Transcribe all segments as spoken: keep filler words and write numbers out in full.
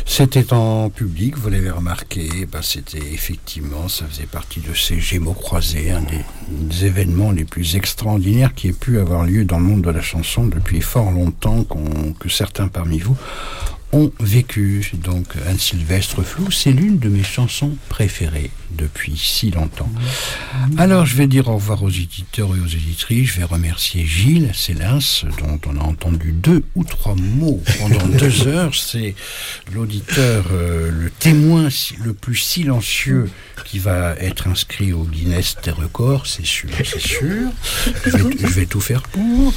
C'était en public, vous l'avez remarqué, bah c'était effectivement, ça faisait partie de ces Gémeaux croisés, un des, des événements les plus extraordinaires qui ait pu avoir lieu dans le monde de la chanson depuis fort longtemps, qu'on, que certains parmi vous ont vécu. Donc Anne-Sylvestre Flou, c'est l'une de mes chansons préférées depuis si longtemps. Alors je vais dire au revoir aux éditeurs et aux éditrices. Je vais remercier Gilles Célins, dont on a entendu deux ou trois mots pendant deux heures. C'est l'auditeur, euh, le témoin le plus silencieux qui va être inscrit au Guinness des records, c'est sûr, c'est sûr. Je vais, je vais tout faire pour.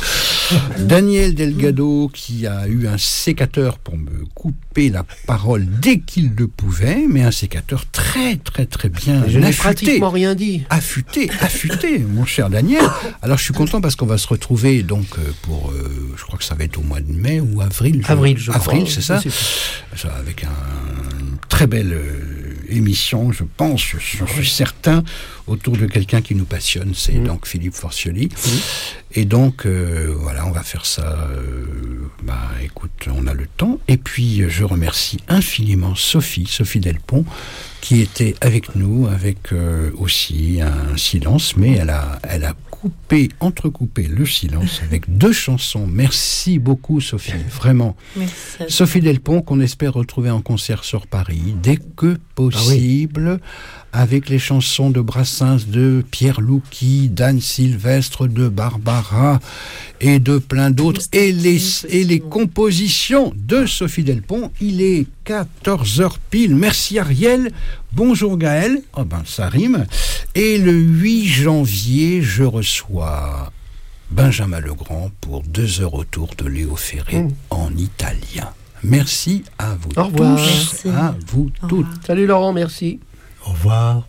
Daniel Delgado, qui a eu un sécateur pour me couper la parole dès qu'il le pouvait, mais un sécateur très très très bien je n'ai affûté, pratiquement rien dit. Affûté, affûté, mon cher Daniel. Alors je suis content parce qu'on va se retrouver donc pour, euh, je crois que ça va être au mois de mai ou avril. Avril, je, je avril, crois. c'est ça, ça avec un, une très belle euh, émission, je pense, je, je suis certain, autour de quelqu'un qui nous passionne, c'est mmh. donc Philippe Forcioli. Mmh. Et donc, euh, voilà, on va faire ça. Euh, bah, écoute, on a le temps. Et puis, je remercie infiniment Sophie, Sophie Delpont, qui était avec nous, avec euh, aussi un silence, mais elle a, elle a coupé, entrecoupé le silence avec deux chansons. Merci beaucoup, Sophie, vraiment. Merci. Sophie Delpont, qu'on espère retrouver en concert sur Paris, dès que possible. Ah oui. Avec les chansons de Brassens, de Pierre Louki, d'Anne Sylvestre, de Barbara et de plein d'autres, et les, et les compositions de Sophie Delpont. Il est quatorze heures pile. Merci Ariel. Bonjour Gaël. Oh ben ça rime. Et le huit janvier, je reçois Benjamin Legrand pour deux heures autour de Léo Ferré mmh. en italien. Merci à vous Au revoir. tous. Merci. À vous Au toutes. revoir. Salut Laurent, merci. Au revoir.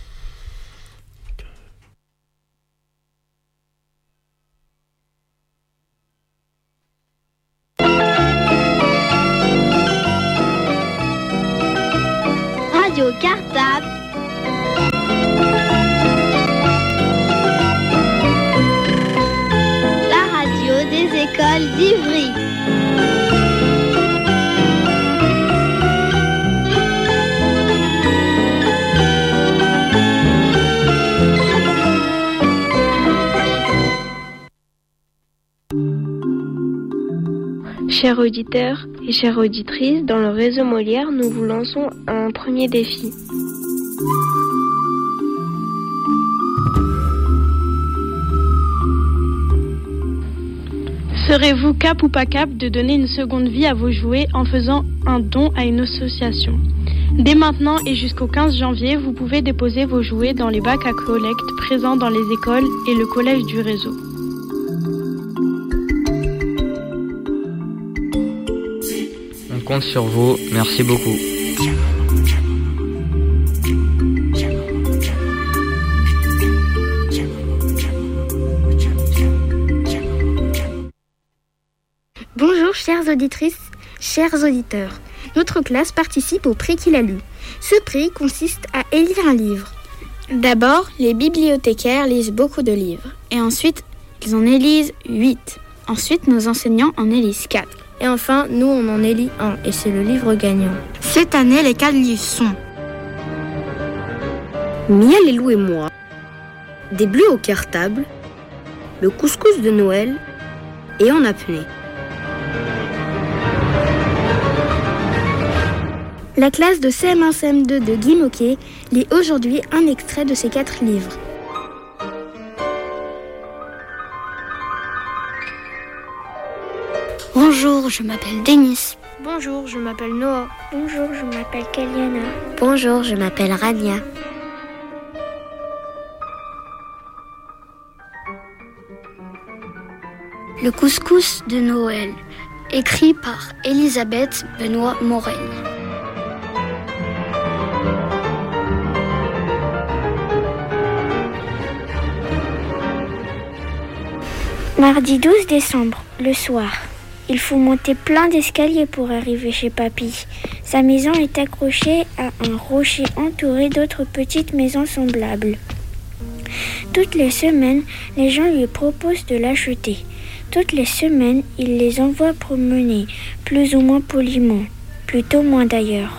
Radio Cartable. La radio des écoles d'Ivry. Chers auditeurs et chères auditrices, dans le réseau Molière, nous vous lançons un premier défi. Serez-vous cap ou pas cap de donner une seconde vie à vos jouets en faisant un don à une association ? Dès maintenant et jusqu'au quinze janvier, vous pouvez déposer vos jouets dans les bacs à collecte présents dans les écoles et le collège du réseau. On compte sur vous, merci beaucoup. Bonjour chères auditrices, chers auditeurs. Notre classe participe au prix qu'il a lu. Ce prix consiste à élire un livre. D'abord, les bibliothécaires lisent beaucoup de livres. Et ensuite, ils en élisent huit. Ensuite, nos enseignants en élisent quatre. Et enfin, nous, on en élit un, et c'est le livre gagnant. Cette année, les quatre livres sont Mia, Lélou et moi, Des bleus au cartable, Le couscous de Noël et En apnée. La classe de C M un C M deux de Guy Moquet lit aujourd'hui un extrait de ces quatre livres. Bonjour, je m'appelle Denis. Bonjour, je m'appelle Noah. Bonjour, je m'appelle Kaliana. Bonjour, je m'appelle Rania. Le couscous de Noël, écrit par Elisabeth Benoît Morel. Mardi douze décembre, le soir. Il faut monter plein d'escaliers pour arriver chez Papy. Sa maison est accrochée à un rocher entouré d'autres petites maisons semblables. Toutes les semaines, les gens lui proposent de l'acheter. Toutes les semaines, il les envoie promener, plus ou moins poliment. plutôt moins d'ailleurs.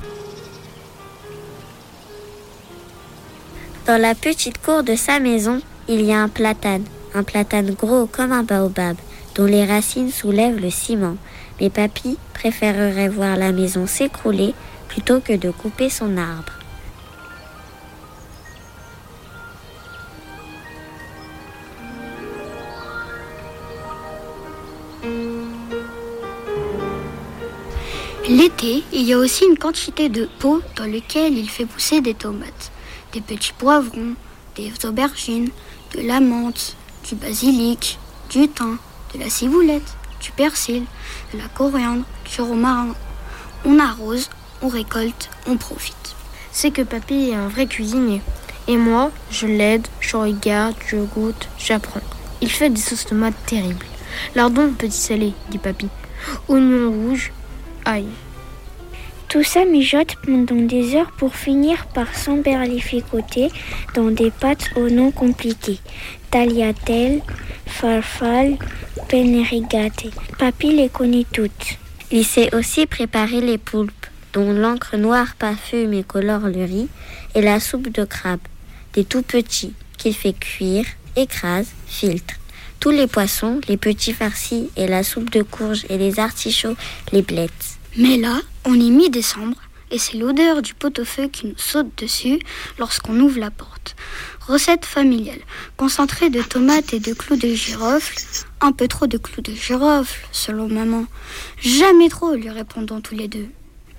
Dans la petite cour de sa maison, il y a un platane, un platane gros comme un baobab, dont les racines soulèvent le ciment. Mais papy préférerait voir la maison s'écrouler plutôt que de couper son arbre. L'été, il y a aussi une quantité de pots dans lesquels il fait pousser des tomates, des petits poivrons, des aubergines, de la menthe, du basilic, du thym, de la ciboulette, du persil, de la coriandre, du romarin. On arrose, on récolte, on profite. C'est que papy est un vrai cuisinier. Et moi, je l'aide, je regarde, je goûte, j'apprends. Il fait des sauces tomates terribles. Lardon petit salé, dit papy. Oignons rouges, ail. Tout ça mijote pendant des heures pour finir par s'emberlificoter dans des pâtes au nom compliqué. Tagliatelle, farfalle, penne rigate. Papy les connaît toutes. Il sait aussi préparer les poulpes, dont l'encre noire parfume et colore le riz, et la soupe de crabe, des tout petits, qu'il fait cuire, écrase, filtre. Tous les poissons, les petits farcis et la soupe de courge et les artichauts, les blettes. Mais là, on est mi-décembre et c'est l'odeur du pot-au-feu qui nous saute dessus lorsqu'on ouvre la porte. Recette familiale, concentré de tomates et de clous de girofle. Un peu trop de clous de girofle, selon maman. Jamais trop, lui répondons tous les deux.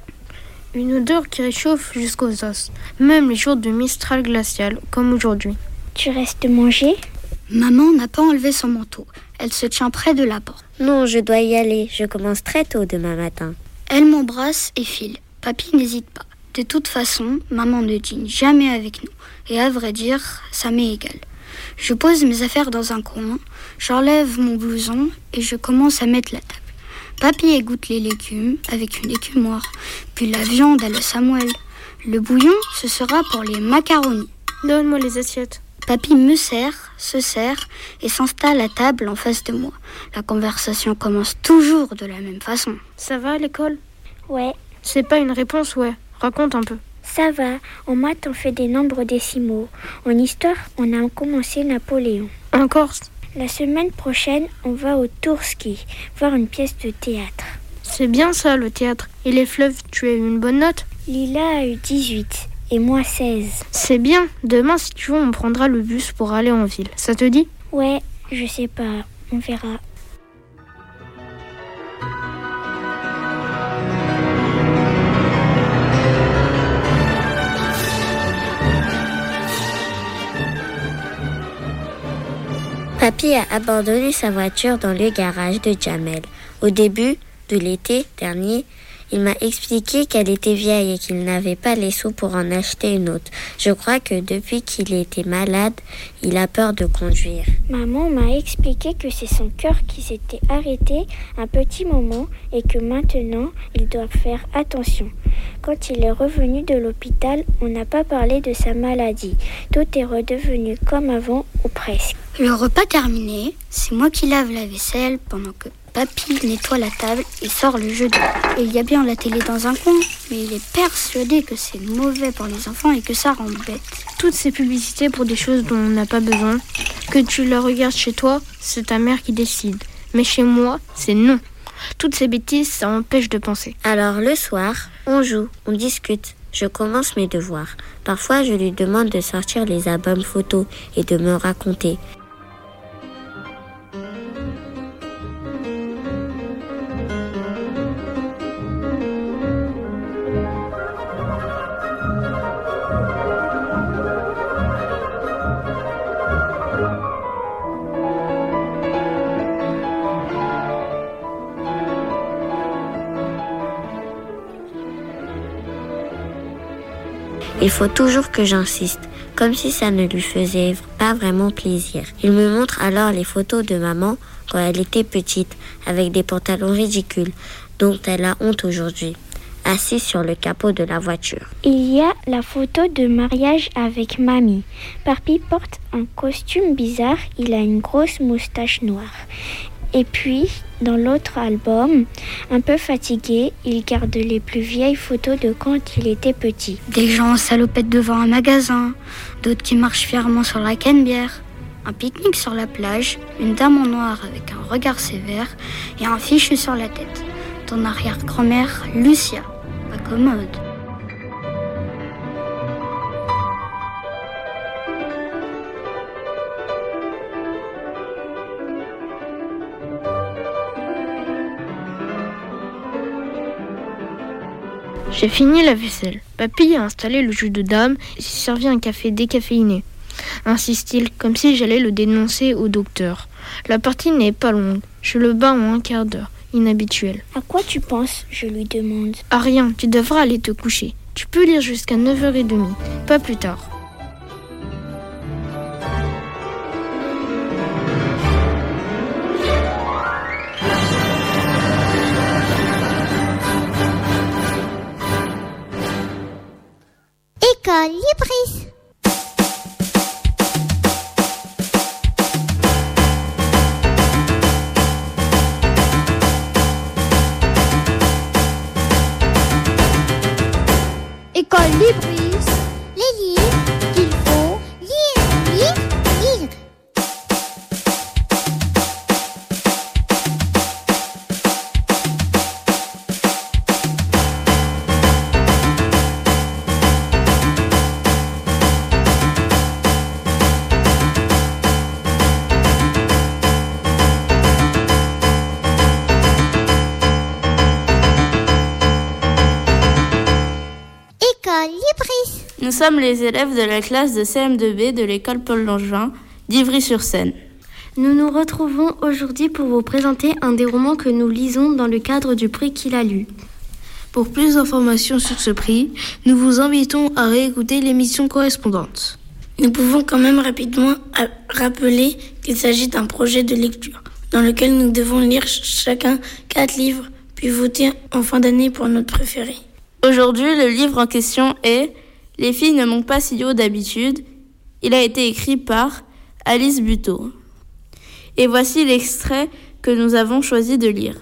Une odeur qui réchauffe jusqu'aux os, même les jours de mistral glacial, comme aujourd'hui. Tu restes manger ? Maman n'a pas enlevé son manteau. Elle se tient près de la porte. Non, je dois y aller. Je commence très tôt demain matin. Elle m'embrasse et file. Papy n'hésite pas. De toute façon, maman ne dîne jamais avec nous. Et à vrai dire, ça m'est égal. Je pose mes affaires dans un coin, j'enlève mon blouson et je commence à mettre la table. Papy égoutte les légumes avec une écumoire, puis la viande à la Samuel. Le bouillon, ce sera pour les macaronis. Donne-moi les assiettes. Papy me sert, se sert et s'installe à table en face de moi. La conversation commence toujours de la même façon. Ça va à l'école ? Ouais. C'est pas une réponse, ouais. Raconte un peu. Ça va. En maths, on fait des nombres décimaux. En histoire, on a commencé Napoléon. En Corse ? La semaine prochaine, on va au Tourski, voir une pièce de théâtre. C'est bien ça, le théâtre. Et les fleuves, tu as eu une bonne note ? Lila a eu dix-huit. Et moi seize. C'est bien. Demain, si tu veux, on prendra le bus pour aller en ville. Ça te dit ? Ouais, je sais pas. On verra. Papy a abandonné sa voiture dans le garage de Jamel. Au début de l'été dernier, il m'a expliqué qu'elle était vieille et qu'il n'avait pas les sous pour en acheter une autre. Je crois que depuis qu'il était malade, il a peur de conduire. Maman m'a expliqué que c'est son cœur qui s'était arrêté un petit moment et que maintenant, il doit faire attention. Quand il est revenu de l'hôpital, on n'a pas parlé de sa maladie. Tout est redevenu comme avant ou presque. Le repas terminé, c'est moi qui lave la vaisselle pendant que papy nettoie la table et sort le jeu de rôle. Il y a bien la télé dans un coin, mais il est persuadé que c'est mauvais pour les enfants et que ça rend bête. Toutes ces publicités pour des choses dont on n'a pas besoin, que tu les regardes chez toi, c'est ta mère qui décide. Mais chez moi, c'est non. Toutes ces bêtises, ça empêche de penser. Alors le soir, on joue, on discute. Je commence mes devoirs. Parfois, je lui demande de sortir les albums photos et de me raconter. Il faut toujours que j'insiste, comme si ça ne lui faisait pas vraiment plaisir. Il me montre alors les photos de maman quand elle était petite, avec des pantalons ridicules, dont elle a honte aujourd'hui, assise sur le capot de la voiture. Il y a la photo de mariage avec mamie. Papy porte un costume bizarre, il a une grosse moustache noire. Et puis, dans l'autre album, un peu fatigué, il garde les plus vieilles photos de quand il était petit. Des gens en salopette devant un magasin, d'autres qui marchent fièrement sur la Canebière, un pique-nique sur la plage, une dame en noir avec un regard sévère et un fichu sur la tête. Ton arrière-grand-mère, Lucia, pas commode. J'ai fini la vaisselle. Papy a installé le jus de dame et s'est servi un café décaféiné. Insiste-t-il, comme si j'allais le dénoncer au docteur. La partie n'est pas longue. Je le bats en un quart d'heure. Inhabituel. À quoi tu penses ? Je lui demande. À rien, tu devras aller te coucher. Tu peux lire jusqu'à neuf heures trente, pas plus tard. École Libris. École Libris. Les livres qu'il faut lire, lire, lire. Nous sommes les élèves de la classe de C M deux B de l'école Paul Langevin d'Ivry-sur-Seine. Nous nous retrouvons aujourd'hui pour vous présenter un des romans que nous lisons dans le cadre du prix qu'il a lu. Pour plus d'informations sur ce prix, nous vous invitons à réécouter l'émission correspondante. Nous pouvons quand même rapidement rappeler qu'il s'agit d'un projet de lecture dans lequel nous devons lire chacun quatre livres puis voter en fin d'année pour notre préféré. Aujourd'hui, le livre en question est « Les filles ne manquent pas si haut d'habitude ». Il a été écrit par Alice Buteau. Et voici l'extrait que nous avons choisi de lire.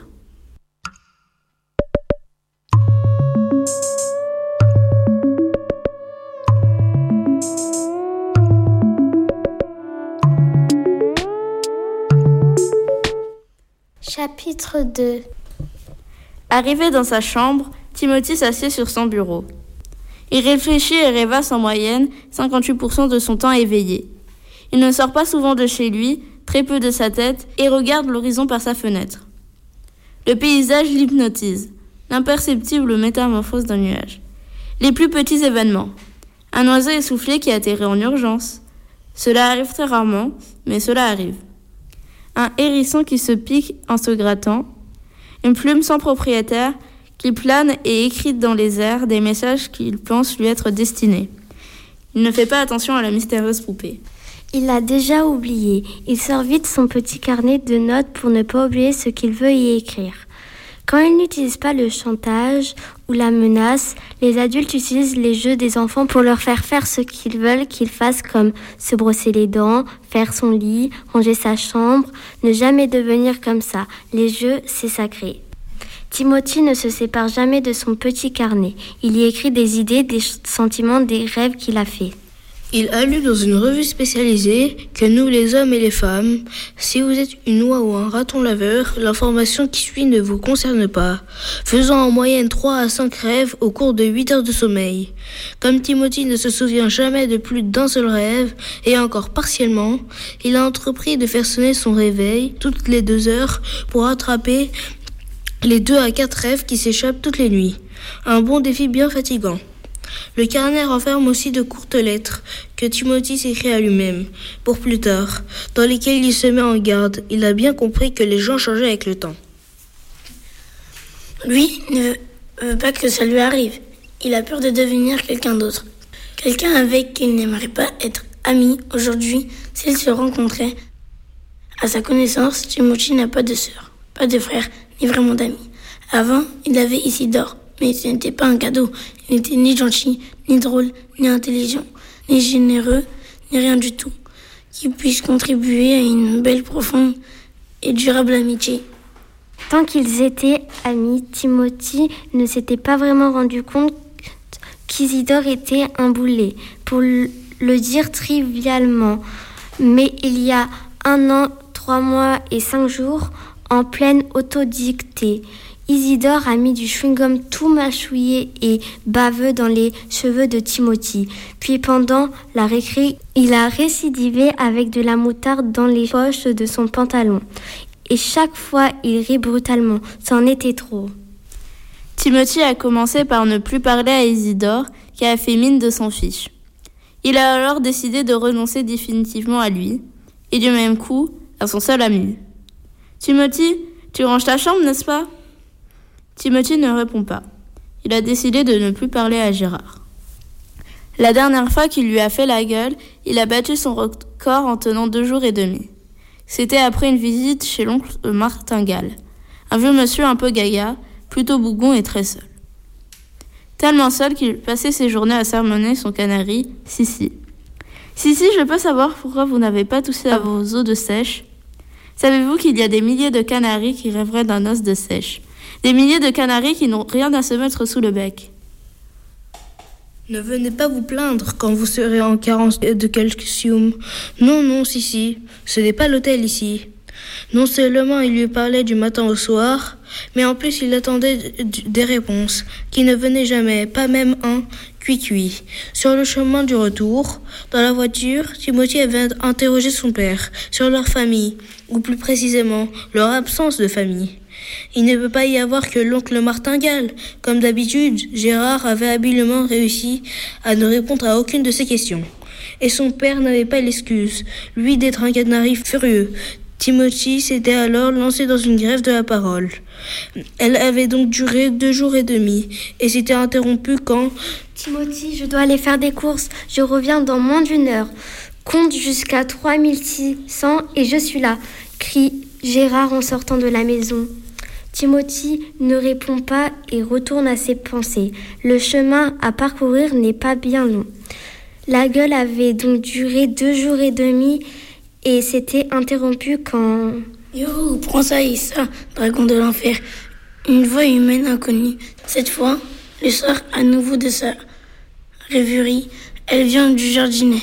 Chapitre deux. Arrivé dans sa chambre, Timothy s'assied sur son bureau. Il réfléchit et rêvasse en moyenne cinquante-huit pour cent de son temps éveillé. Il ne sort pas souvent de chez lui, très peu de sa tête, et regarde l'horizon par sa fenêtre. Le paysage l'hypnotise, l'imperceptible métamorphose d'un nuage. Les plus petits événements. Un oiseau essoufflé qui atterrit en urgence. Cela arrive très rarement, mais cela arrive. Un hérisson qui se pique en se grattant. Une plume sans propriétaire qui plane et écrit dans les airs des messages qu'il pense lui être destinés. Il ne fait pas attention à la mystérieuse poupée. Il l'a déjà oublié. Il sort vite son petit carnet de notes pour ne pas oublier ce qu'il veut y écrire. Quand il n'utilise pas le chantage ou la menace, les adultes utilisent les jeux des enfants pour leur faire faire ce qu'ils veulent qu'ils fassent, comme se brosser les dents, faire son lit, ranger sa chambre, ne jamais devenir comme ça. Les jeux, c'est sacré. Timothy ne se sépare jamais de son petit carnet. Il y écrit des idées, des sentiments, des rêves qu'il a faits. Il a lu dans une revue spécialisée que nous, les hommes et les femmes, si vous êtes une oie ou un raton laveur, l'information qui suit ne vous concerne pas, faisant en moyenne trois à cinq rêves au cours de huit heures de sommeil. Comme Timothy ne se souvient jamais de plus d'un seul rêve, et encore partiellement, il a entrepris de faire sonner son réveil toutes les deux heures pour rattraper les deux à quatre rêves qui s'échappent toutes les nuits. Un bon défi bien fatigant. Le carnet renferme aussi de courtes lettres que Timothy s'écrit à lui-même, pour plus tard, dans lesquelles il se met en garde. Il a bien compris que les gens changeaient avec le temps. Lui ne veut pas que ça lui arrive. Il a peur de devenir quelqu'un d'autre. Quelqu'un avec qui il n'aimerait pas être ami aujourd'hui s'il se rencontrait. À sa connaissance, Timothy n'a pas de sœur, pas de frère, ni vraiment d'amis. Avant, il avait Isidore. Mais ce n'était pas un cadeau. Il n'était ni gentil, ni drôle, ni intelligent, ni généreux, ni rien du tout, qui puisse contribuer à une belle, profonde et durable amitié. Tant qu'ils étaient amis, Timothy ne s'était pas vraiment rendu compte qu'Isidore était un boulet, pour le dire trivialement. Mais il y a un an, trois mois et cinq jours, en pleine autodictée, Isidore a mis du chewing-gum tout mâchouillé et baveux dans les cheveux de Timothy. Puis pendant la récré, il a récidivé avec de la moutarde dans les poches de son pantalon. Et chaque fois, il rit brutalement. C'en était trop. Timothy a commencé par ne plus parler à Isidore, qui a fait mine de s'en fiche. Il a alors décidé de renoncer définitivement à lui, et du même coup, à son seul ami. « Timothy, tu ranges ta chambre, n'est-ce pas ?» Timothy ne répond pas. Il a décidé de ne plus parler à Gérard. La dernière fois qu'il lui a fait la gueule, il a battu son record en tenant deux jours et demi. C'était après une visite chez l'oncle Martingale, un vieux monsieur un peu gaga, plutôt bougon et très seul. Tellement seul qu'il passait ses journées à sermonner son canari, Sissi. Sissi, je peux savoir pourquoi vous n'avez pas toussé à vos os de sèche? Savez-vous qu'il y a des milliers de canaris qui rêveraient d'un os de sèche? Des milliers de canaris qui n'ont rien à se mettre sous le bec. Ne venez pas vous plaindre quand vous serez en carence de calcium. Non, non, si, si, ce n'est pas l'hôtel ici. Non seulement il lui parlait du matin au soir, mais en plus il attendait des réponses, qui ne venaient jamais, pas même un cuit-cuit. Sur le chemin du retour, dans la voiture, Timothy avait interrogé son père sur leur famille, ou plus précisément, leur absence de famille. Il ne peut pas y avoir que l'oncle Martingale. Comme d'habitude, Gérard avait habilement réussi à ne répondre à aucune de ces questions. Et son père n'avait pas l'excuse, lui, d'être un canari furieux. Timothy s'était alors lancé dans une grève de la parole. Elle avait donc duré deux jours et demi, et s'était interrompue quand... Timothy, je dois aller faire des courses, je reviens dans moins d'une heure. Compte jusqu'à trois mille six cents et je suis là, crie Gérard en sortant de la maison. Timothy ne répond pas et retourne à ses pensées. Le chemin à parcourir n'est pas bien long. La gueule avait donc duré deux jours et demi et s'était interrompue quand... Yo, prends ça et ça, dragon de l'enfer. Une voix humaine inconnue. Cette fois, le soir à nouveau de sa rêverie, elle vient du jardinet.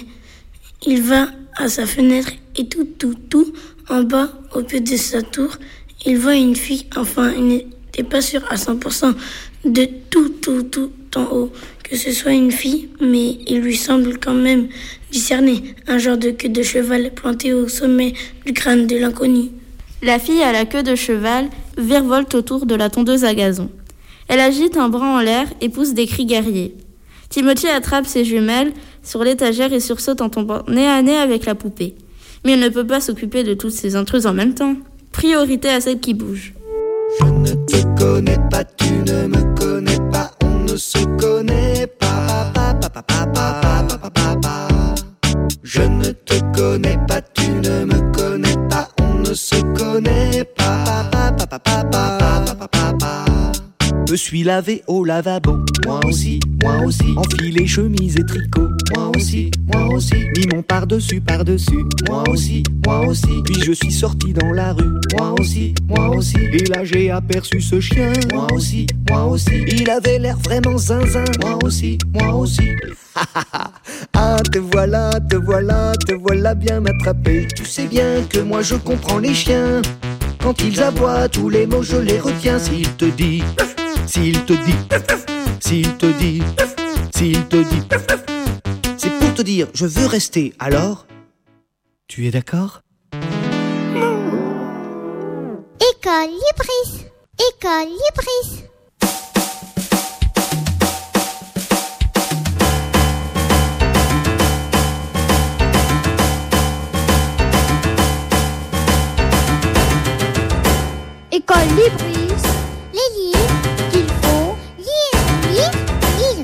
Il va à sa fenêtre et tout, tout, tout, en bas, au pied de sa tour, il voit une fille. Enfin, il n'était pas sûr à cent pour cent de tout, tout, tout en haut que ce soit une fille, mais il lui semble quand même discerner un genre de queue de cheval plantée au sommet du crâne de l'inconnu. La fille à la queue de cheval virevolte autour de la tondeuse à gazon. Elle agite un bras en l'air et pousse des cris guerriers. Timothy attrape ses jumelles sur l'étagère et sursaute en tombant nez à nez avec la poupée. Mais il ne peut pas s'occuper de toutes ces intrus en même temps. Priorité à celle qui bouge. Je ne te connais pas, tu ne me connais pas, on ne se connaît pas. Pa, pa, pa, pa, pa, pa, pa, pa, pa. Je ne te connais pas, tu ne me connais pas, on ne se connaît pas. Pa, pa, pa, pa, pa, pa, pa, pa, pa. Me suis lavé au lavabo, moi aussi, moi aussi. Enfilé chemise et tricot, moi aussi, moi aussi. Mis mon par-dessus, par-dessus, moi aussi, moi aussi. Puis je suis sorti dans la rue, moi aussi, moi aussi. Et là j'ai aperçu ce chien, moi aussi, moi aussi. Il avait l'air vraiment zinzin, moi aussi, moi aussi. Ah, te voilà, te voilà, te voilà bien m'attraper. Tu sais bien que moi je comprends les chiens. Quand ils aboient, tous les mots je les retiens. S'il te dit, s'il te dit, s'il te dit, s'il te dit, c'est pour te dire je veux rester. Alors, tu es d'accord? École Libris, École Libris. École Libris, les livres qu'il faut lire, lire, lire.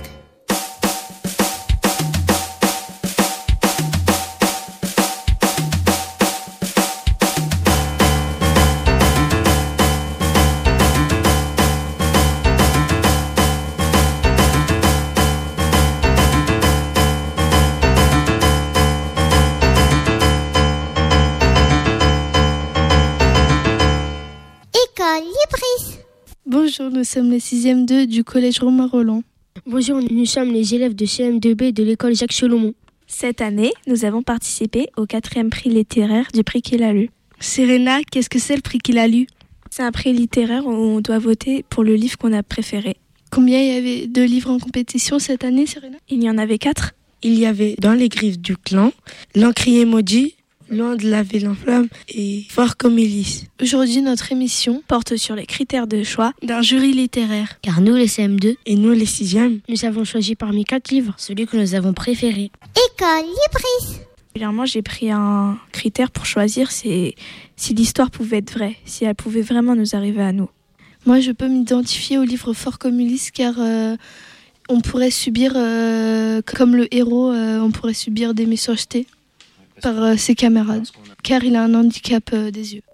Libris. Bonjour, nous sommes les sixième deux du collège Romain Roland. Bonjour, nous sommes les élèves de C M deux B de l'école Jacques Solomon. Cette année, nous avons participé au quatrième prix littéraire du prix qu'il a lu. Serena, qu'est-ce que c'est le prix qu'il a lu ? C'est un prix littéraire où on doit voter pour le livre qu'on a préféré. Combien il y avait de livres en compétition cette année, Serena ? Il y en avait quatre. Il y avait Dans les griffes du clan, L'encrier maudit, Loin de la ville en flamme et Fort comme Ulysse. Aujourd'hui, notre émission porte sur les critères de choix d'un jury littéraire. Car nous, les C M deux, et nous, les sixièmes, nous avons choisi parmi quatre livres celui que nous avons préféré. École Libris. Régulièrement, j'ai pris un critère pour choisir, c'est si l'histoire pouvait être vraie, si elle pouvait vraiment nous arriver à nous. Moi, je peux m'identifier au livre Fort comme Ulysse car euh, on pourrait subir, euh, comme le héros, euh, on pourrait subir des méchancetés par euh, ses camarades, car il a un handicap euh, des yeux.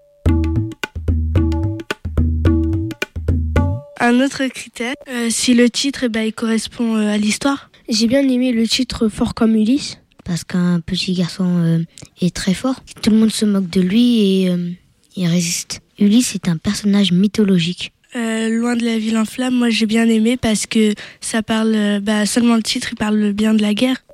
Un autre critère, euh, si le titre eh ben, il correspond euh, à l'histoire. J'ai bien aimé le titre Fort comme Ulysse. Parce qu'un petit garçon euh, est très fort, tout le monde se moque de lui et euh, il résiste. Ulysse est un personnage mythologique. Euh, Loin de la ville en flamme, moi j'ai bien aimé parce que ça parle, euh, bah, seulement le titre il parle bien de la guerre.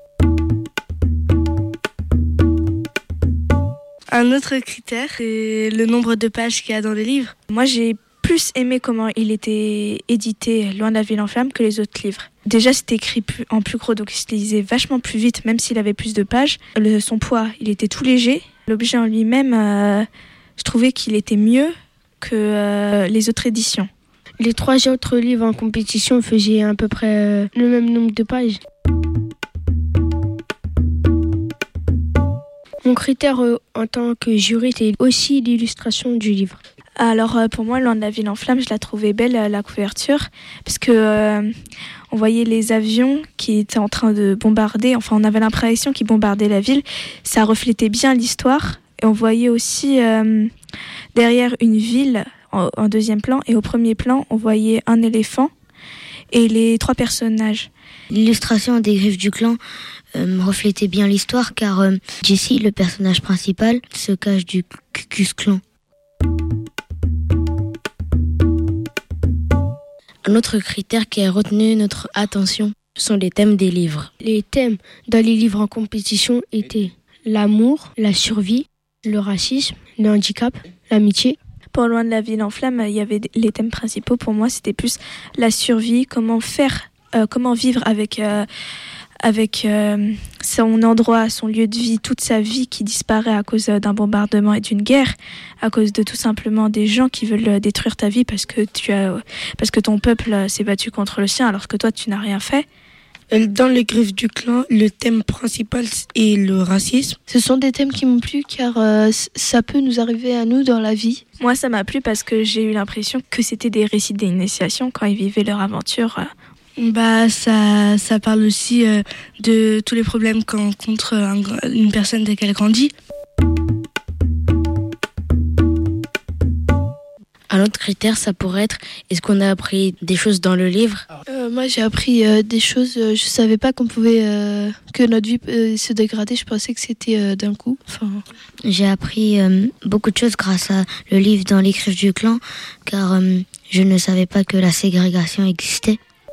Un autre critère, c'est le nombre de pages qu'il y a dans le livre. Moi, j'ai plus aimé comment il était édité Loin de la ville en flamme que les autres livres. Déjà, c'était écrit plus, en plus gros, donc il se lisait vachement plus vite, même s'il avait plus de pages. Le, son poids, il était tout léger. L'objet en lui-même, euh, je trouvais qu'il était mieux que euh, les autres éditions. Les trois autres livres en compétition faisaient à peu près euh, le même nombre de pages. Mon critère euh, en tant que jury, c'est aussi l'illustration du livre. Alors euh, pour moi, Loin de la ville en flamme, je la trouvais belle, euh, la couverture, parce que euh, on voyait les avions qui étaient en train de bombarder, enfin on avait l'impression qu'ils bombardaient la ville. Ça reflétait bien l'histoire, et on voyait aussi euh, derrière une ville en, en deuxième plan, et au premier plan, on voyait un éléphant et les trois personnages. L'illustration des griffes du clan euh, reflétait bien l'histoire car euh, Jesse, le personnage principal, se cache du Ku Klux Klan. Un autre critère qui a retenu notre attention sont les thèmes des livres. Les thèmes dans les livres en compétition étaient l'amour, la survie, le racisme, le handicap, l'amitié. Pour Loin de la ville en flamme, il y avait les thèmes principaux. Pour moi, c'était plus la survie, comment faire, euh, comment vivre avec, euh, avec euh, son endroit, son lieu de vie, toute sa vie qui disparaît à cause d'un bombardement et d'une guerre, à cause de tout simplement des gens qui veulent détruire ta vie parce que, tu as, parce que ton peuple s'est battu contre le sien alors que toi, tu n'as rien fait. Dans les griffes du clan, le thème principal est le racisme. Ce sont des thèmes qui m'ont plu car euh, ça peut nous arriver à nous dans la vie. Moi, ça m'a plu parce que j'ai eu l'impression que c'était des récits d'initiation quand ils vivaient leur aventure. Bah, ça, ça parle aussi euh, de tous les problèmes qu'encontre un, une personne dès qu'elle grandit. Un autre critère, ça pourrait être, est-ce qu'on a appris des choses dans le livre ? euh, Moi, j'ai appris euh, des choses. Euh, je savais pas qu'on pouvait, euh, que notre vie peut se dégrader. Je pensais que c'était euh, d'un coup. Enfin... J'ai appris euh, beaucoup de choses grâce à le livre Dans les griffes du clan, car euh, je ne savais pas que la ségrégation existait.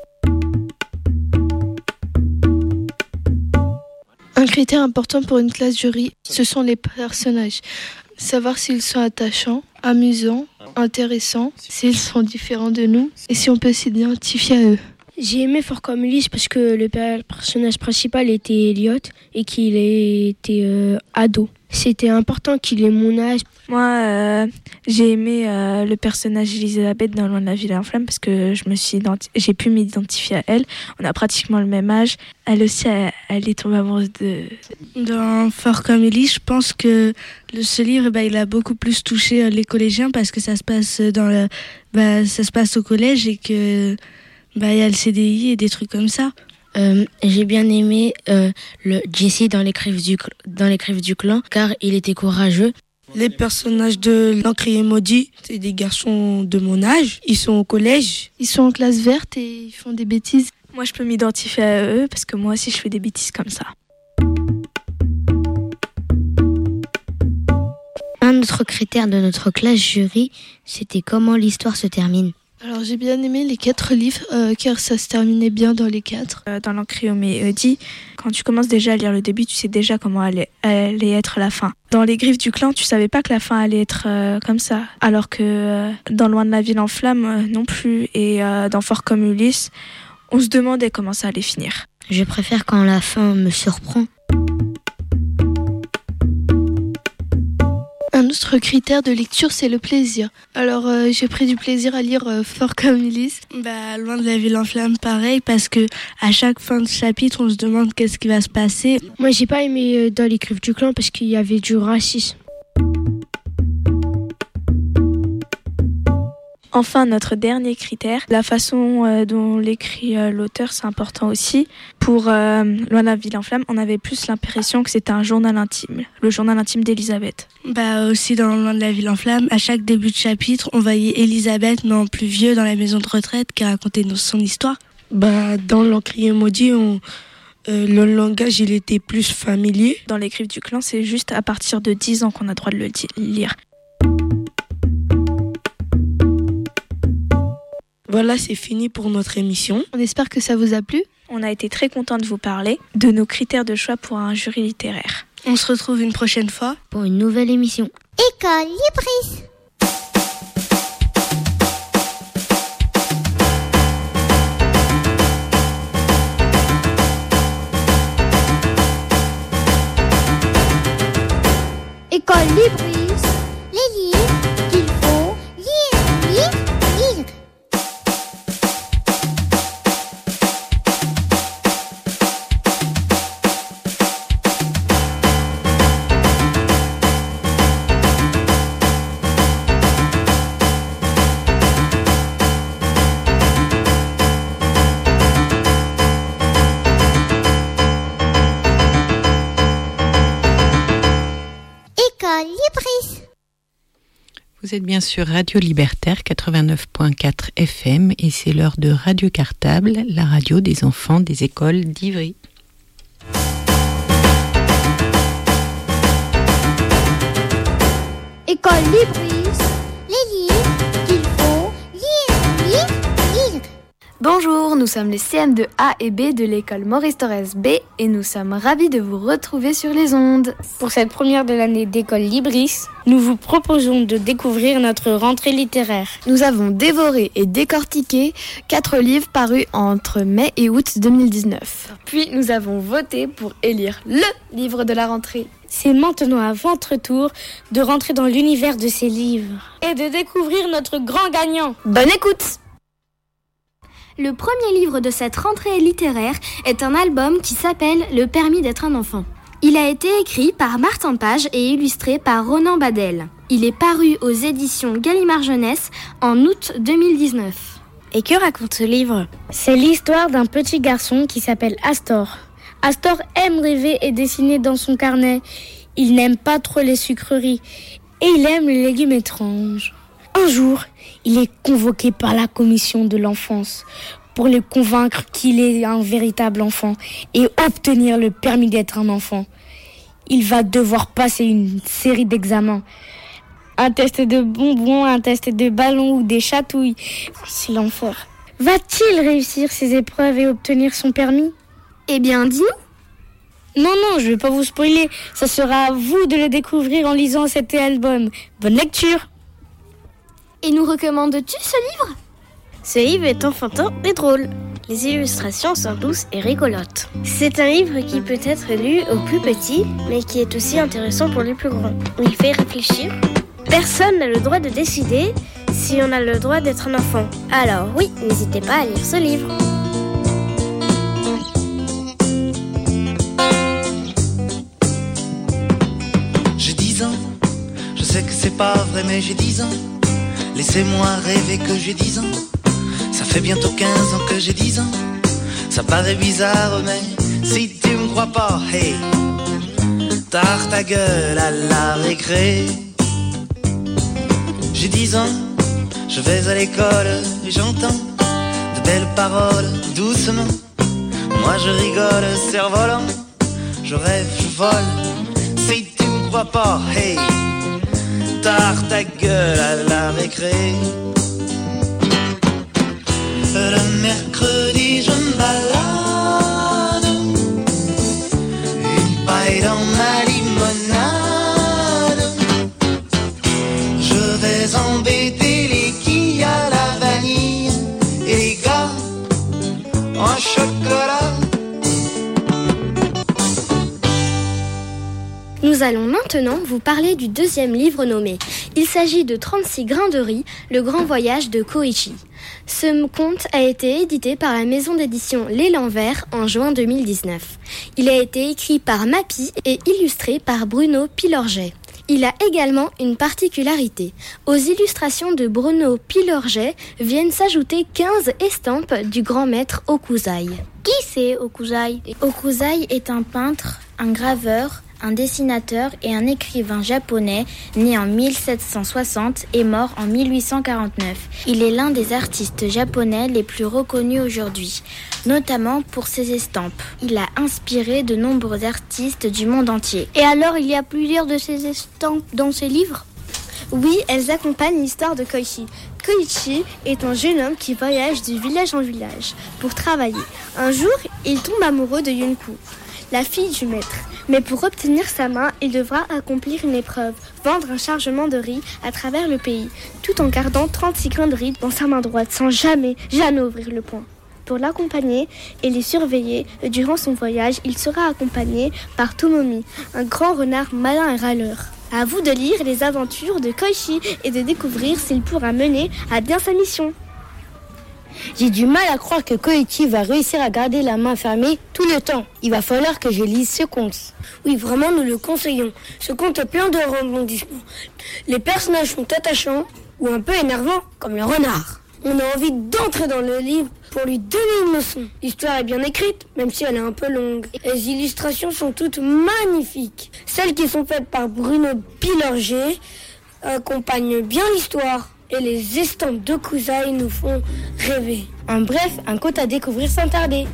Un critère important pour une classe jury, ce sont les personnages. Savoir s'ils sont attachants, amusants, intéressants, s'ils sont différents de nous et si on peut s'identifier à eux. J'ai aimé Fort comme Ulysse parce que le personnage principal était Elliot et qu'il était euh, ado. C'était important qu'il ait mon âge. Moi, euh, j'ai aimé euh, le personnage d'Elisabeth dans Loin de la ville en flamme parce que je me suis identi- j'ai pu m'identifier à elle. On a pratiquement le même âge. Elle aussi, elle, elle est tombée amoureuse de... Dans Fort comme Ulysse, je pense que le, ce livre, bah, il a beaucoup plus touché les collégiens parce que ça se passe dans le, bah, ça se passe au collège et que bah, y a le C D I et des trucs comme ça. Euh, j'ai bien aimé euh, le Jesse dans les griffes du dans les griffes du clan car il était courageux. Les personnages de L'encrier maudit, c'est des garçons de mon âge. Ils sont au collège. Ils sont en classe verte et ils font des bêtises. Moi, je peux m'identifier à eux parce que moi aussi, je fais des bêtises comme ça. Un autre critère de notre classe jury, c'était comment l'histoire se termine. Alors j'ai bien aimé les quatre livres euh, car ça se terminait bien dans les quatre. Euh, dans l'Ancréomédie, quand tu commences déjà à lire le début, tu sais déjà comment allait, allait être la fin. Dans les Griffes du Clan, tu savais pas que la fin allait être euh, comme ça. Alors que euh, dans Loin de la ville en flammes euh, non plus, et euh, dans Fort comme Ulysse, on se demandait comment ça allait finir. Je préfère quand la fin me surprend. Un autre critère de lecture, c'est le plaisir. Alors, euh, j'ai pris du plaisir à lire euh, Fort comme Ulysse. Bah, Loin de la ville en flammes, pareil, parce que à chaque fin de chapitre, on se demande qu'est-ce qui va se passer. Moi, j'ai pas aimé euh, dans les Griffes du Clan parce qu'il y avait du racisme. Enfin, notre dernier critère, la façon euh, dont l'écrit euh, l'auteur, c'est important aussi. Pour euh, Loin de la ville en flammes, on avait plus l'impression que c'était un journal intime, le journal intime d'Elisabeth. Bah aussi dans Loin de la ville en flammes, à chaque début de chapitre, on voyait Elisabeth, mais en plus vieux, dans la maison de retraite, qui racontait son histoire. Bah dans l'Encrier maudit, on... Euh, le langage, il était plus familier. Dans les Griffes du Clan, c'est juste à partir de dix ans qu'on a le droit de le lire. Voilà, c'est fini pour notre émission. On espère que ça vous a plu. On a été très contents de vous parler de nos critères de choix pour un jury littéraire. On se retrouve une prochaine fois pour une nouvelle émission. École Libris. École Libris. Les livres qu'il faut lire, lire, lire. Vous êtes bien sur Radio Libertaire quatre-vingt-neuf point quatre F M et c'est l'heure de Radio Cartable, la radio des enfants des écoles d'Ivry. École Libris, les livres qu'il faut lire, lire, lire. Bonjour, nous sommes les C M deux A et B de l'école Maurice Thorez B et nous sommes ravis de vous retrouver sur les ondes. Pour cette première de l'année d'école Libris, nous vous proposons de découvrir notre rentrée littéraire. Nous avons dévoré et décortiqué quatre livres parus entre mai et août deux mille dix-neuf. Puis nous avons voté pour élire le livre de la rentrée. C'est maintenant à votre tour de rentrer dans l'univers de ces livres et de découvrir notre grand gagnant. Bonne écoute! Le premier livre de cette rentrée littéraire est un album qui s'appelle « Le permis d'être un enfant ». Il a été écrit par Martin Page et illustré par Ronan Badel. Il est paru aux éditions Gallimard Jeunesse en août deux mille dix-neuf. Et que raconte ce livre ? C'est l'histoire d'un petit garçon qui s'appelle Astor. Astor aime rêver et dessiner dans son carnet. Il n'aime pas trop les sucreries et il aime les légumes étranges. Un jour, il est convoqué par la commission de l'enfance pour le convaincre qu'il est un véritable enfant et obtenir le permis d'être un enfant. Il va devoir passer une série d'examens. Un test de bonbons, un test de ballons ou des chatouilles. C'est l'enfer. Va-t-il réussir ses épreuves et obtenir son permis ? Eh bien, dis-nous. Non, non, je ne vais pas vous spoiler. Ça sera à vous de le découvrir en lisant cet album. Bonne lecture. Et nous recommandes-tu ce livre ? Ce livre est enfantin et drôle. Les illustrations sont douces et rigolotes. C'est un livre qui peut être lu aux plus petits, mais qui est aussi intéressant pour les plus grands. Il fait réfléchir. Personne n'a le droit de décider si on a le droit d'être un enfant. Alors oui, n'hésitez pas à lire ce livre. J'ai dix ans, je sais que c'est pas vrai mais j'ai dix ans. Laissez-moi rêver que j'ai dix ans. Ça fait bientôt quinze ans que j'ai dix ans. Ça paraît bizarre mais si tu me crois pas, hey, tarte ta gueule à la récré. J'ai dix ans, je vais à l'école et j'entends de belles paroles doucement. Moi je rigole, cerf-volant, je rêve, je vole. Si tu me crois pas, hey, tard ta gueule à la récré. Le mercredi je me balade, une paille dans ma limonade. Je vais embêter les quilles à la vanille et les gars en chocolat. Nous allons maintenant vous parler du deuxième livre nommé. Il s'agit de trente-six grains de riz, le grand voyage de Koichi. Ce conte a été édité par la maison d'édition L'Élan Vert en juin deux mille dix-neuf. Il a été écrit par Mappy et illustré par Bruno Pilorget. Il a également une particularité. Aux illustrations de Bruno Pilorget viennent s'ajouter quinze estampes du grand maître Okuzai. Qui c'est Okuzai ? Okuzai est un peintre, un graveur, un dessinateur et un écrivain japonais né en mille sept cent soixante et mort en mille huit cent quarante-neuf. Il est l'un des artistes japonais les plus reconnus aujourd'hui, notamment pour ses estampes. Il a inspiré de nombreux artistes du monde entier. Et alors, il y a plusieurs de ces estampes dans ses livres ? Oui, elles accompagnent l'histoire de Koichi. Koichi est un jeune homme qui voyage de village en village pour travailler. Un jour, il tombe amoureux de Yunko, la fille du maître. Mais pour obtenir sa main, il devra accomplir une épreuve, vendre un chargement de riz à travers le pays, tout en gardant trente-six grains de riz dans sa main droite, sans jamais, jamais ouvrir le poing. Pour l'accompagner et les surveiller durant son voyage, il sera accompagné par Tomomi, un grand renard malin et râleur. À vous de lire les aventures de Koichi et de découvrir s'il pourra mener à bien sa mission. J'ai du mal à croire que Koichi va réussir à garder la main fermée tout le temps. Il va falloir que je lise ce conte. Oui, vraiment, nous le conseillons. Ce conte est plein de rebondissements. Les personnages sont attachants ou un peu énervants, comme le renard. On a envie d'entrer dans le livre pour lui donner une leçon. L'histoire est bien écrite, même si elle est un peu longue. Les illustrations sont toutes magnifiques. Celles qui sont faites par Bruno Pilorget accompagnent bien l'histoire. Et les estampes d'Okuzai nous font rêver. En bref, un conte à découvrir sans tarder.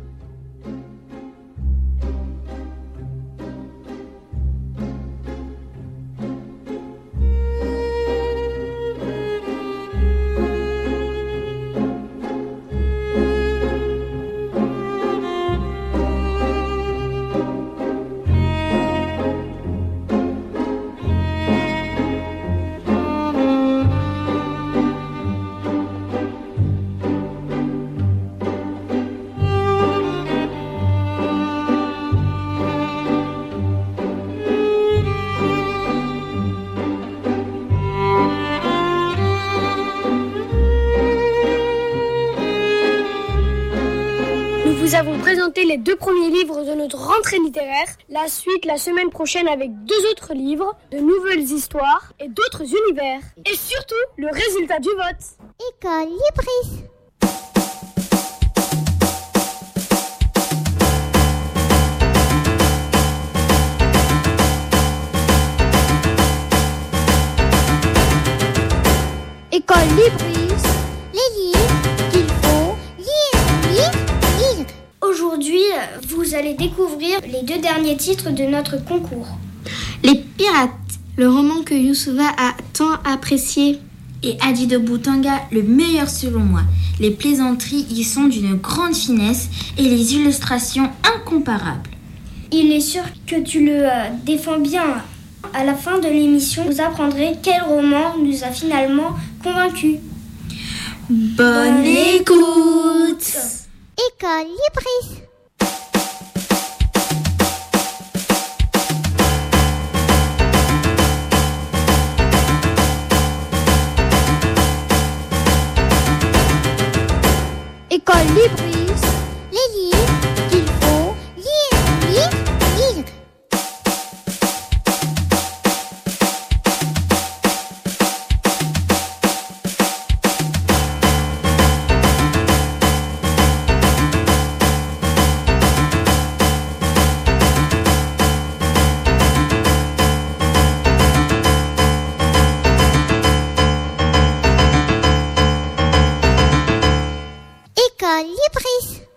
Nous avons présenté les deux premiers livres de notre rentrée littéraire. La suite la semaine prochaine avec deux autres livres, de nouvelles histoires et d'autres univers. Et surtout, le résultat du vote. École Libris. École Libris. Les livres qu'il faut lire, lire, lire. Aujourd'hui, vous allez découvrir les deux derniers titres de notre concours. Les Pirates, le roman que Youssoufa a tant apprécié, et Adi de Boutanga, le meilleur selon moi. Les plaisanteries y sont d'une grande finesse et les illustrations incomparables. Il est sûr que tu le euh, défends bien. À la fin de l'émission, vous apprendrez quel roman nous a finalement convaincus. Bonne écoute! École Libris. École Libris. Les livres qu'il faut lire, lire, lire.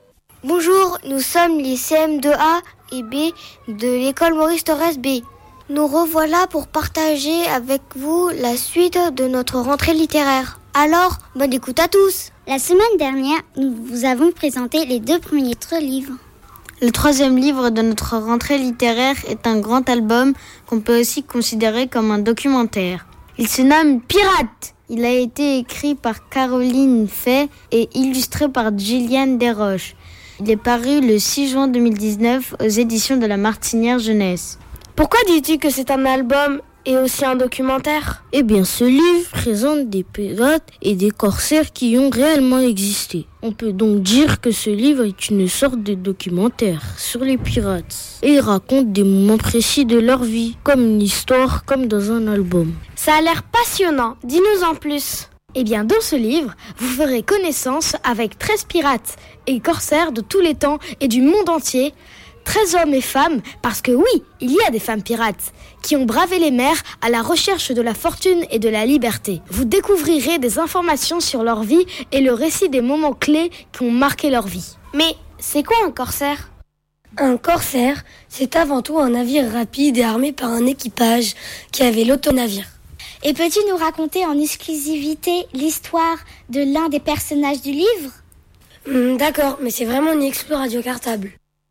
Bonjour, nous sommes les C M deux A et B de l'école Maurice Thorez B. nous revoilà pour partager avec vous la suite de notre rentrée littéraire. Alors, bonne écoute à tous. La semaine dernière, nous vous avons présenté les deux premiers livres. Le troisième livre de notre rentrée littéraire est un grand album qu'on peut aussi considérer comme un documentaire. Il se nomme Pirate. Il a été écrit par Caroline Fay et illustré par Gilliane Desroches. Il est paru le six juin deux mille dix-neuf aux éditions de la Martinière Jeunesse. Pourquoi dis-tu que c'est un album et aussi un documentaire ? Eh bien, ce livre présente des pirates et des corsaires qui ont réellement existé. On peut donc dire que ce livre est une sorte de documentaire sur les pirates. Et il raconte des moments précis de leur vie, comme une histoire, comme dans un album. Ça a l'air passionnant, dis-nous en plus. Eh bien, dans ce livre, vous ferez connaissance avec treize pirates et corsaires de tous les temps et du monde entier. treize hommes et femmes, parce que oui, il y a des femmes pirates, qui ont bravé les mers à la recherche de la fortune et de la liberté. Vous découvrirez des informations sur leur vie et le récit des moments clés qui ont marqué leur vie. Mais c'est quoi un corsaire ? Un corsaire, c'est avant tout un navire rapide et armé par un équipage qui avait l'autonavire. Et peux-tu nous raconter en exclusivité l'histoire de l'un des personnages du livre ? Hum, D'accord, mais c'est vraiment une explo radio cartable.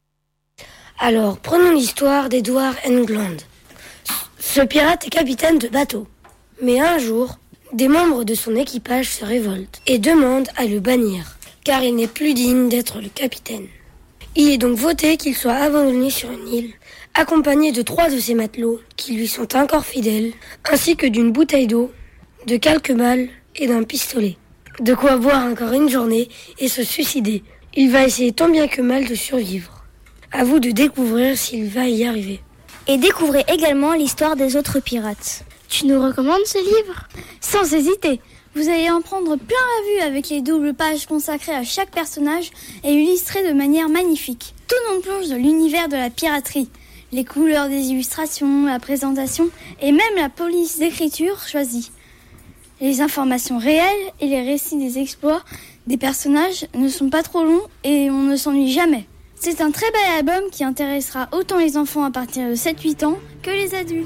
Alors, prenons l'histoire d'Edward England. Ce pirate est capitaine de bateau. Mais un jour, des membres de son équipage se révoltent et demandent à le bannir, car il n'est plus digne d'être le capitaine. Il est donc voté qu'il soit abandonné sur une île, accompagné de trois de ses matelots qui lui sont encore fidèles, ainsi que d'une bouteille d'eau, de quelques balles et d'un pistolet. De quoi boire encore une journée et se suicider. Il va essayer tant bien que mal de survivre. À vous de découvrir s'il va y arriver. Et découvrez également l'histoire des autres pirates. Tu nous recommandes ce livre ? Sans hésiter. Vous allez en prendre plein la vue avec les doubles pages consacrées à chaque personnage et illustrées de manière magnifique. Tout nous plonge dans l'univers de la piraterie. Les couleurs des illustrations, la présentation et même la police d'écriture choisie. Les informations réelles et les récits des exploits des personnages ne sont pas trop longs et on ne s'ennuie jamais. C'est un très bel album qui intéressera autant les enfants à partir de sept huit ans que les adultes.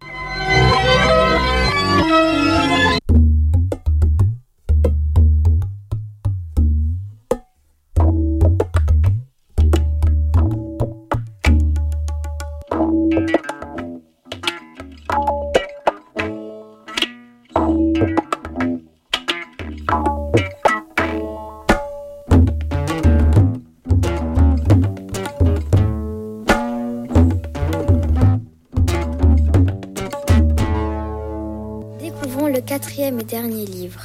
Quatrième et dernier livre.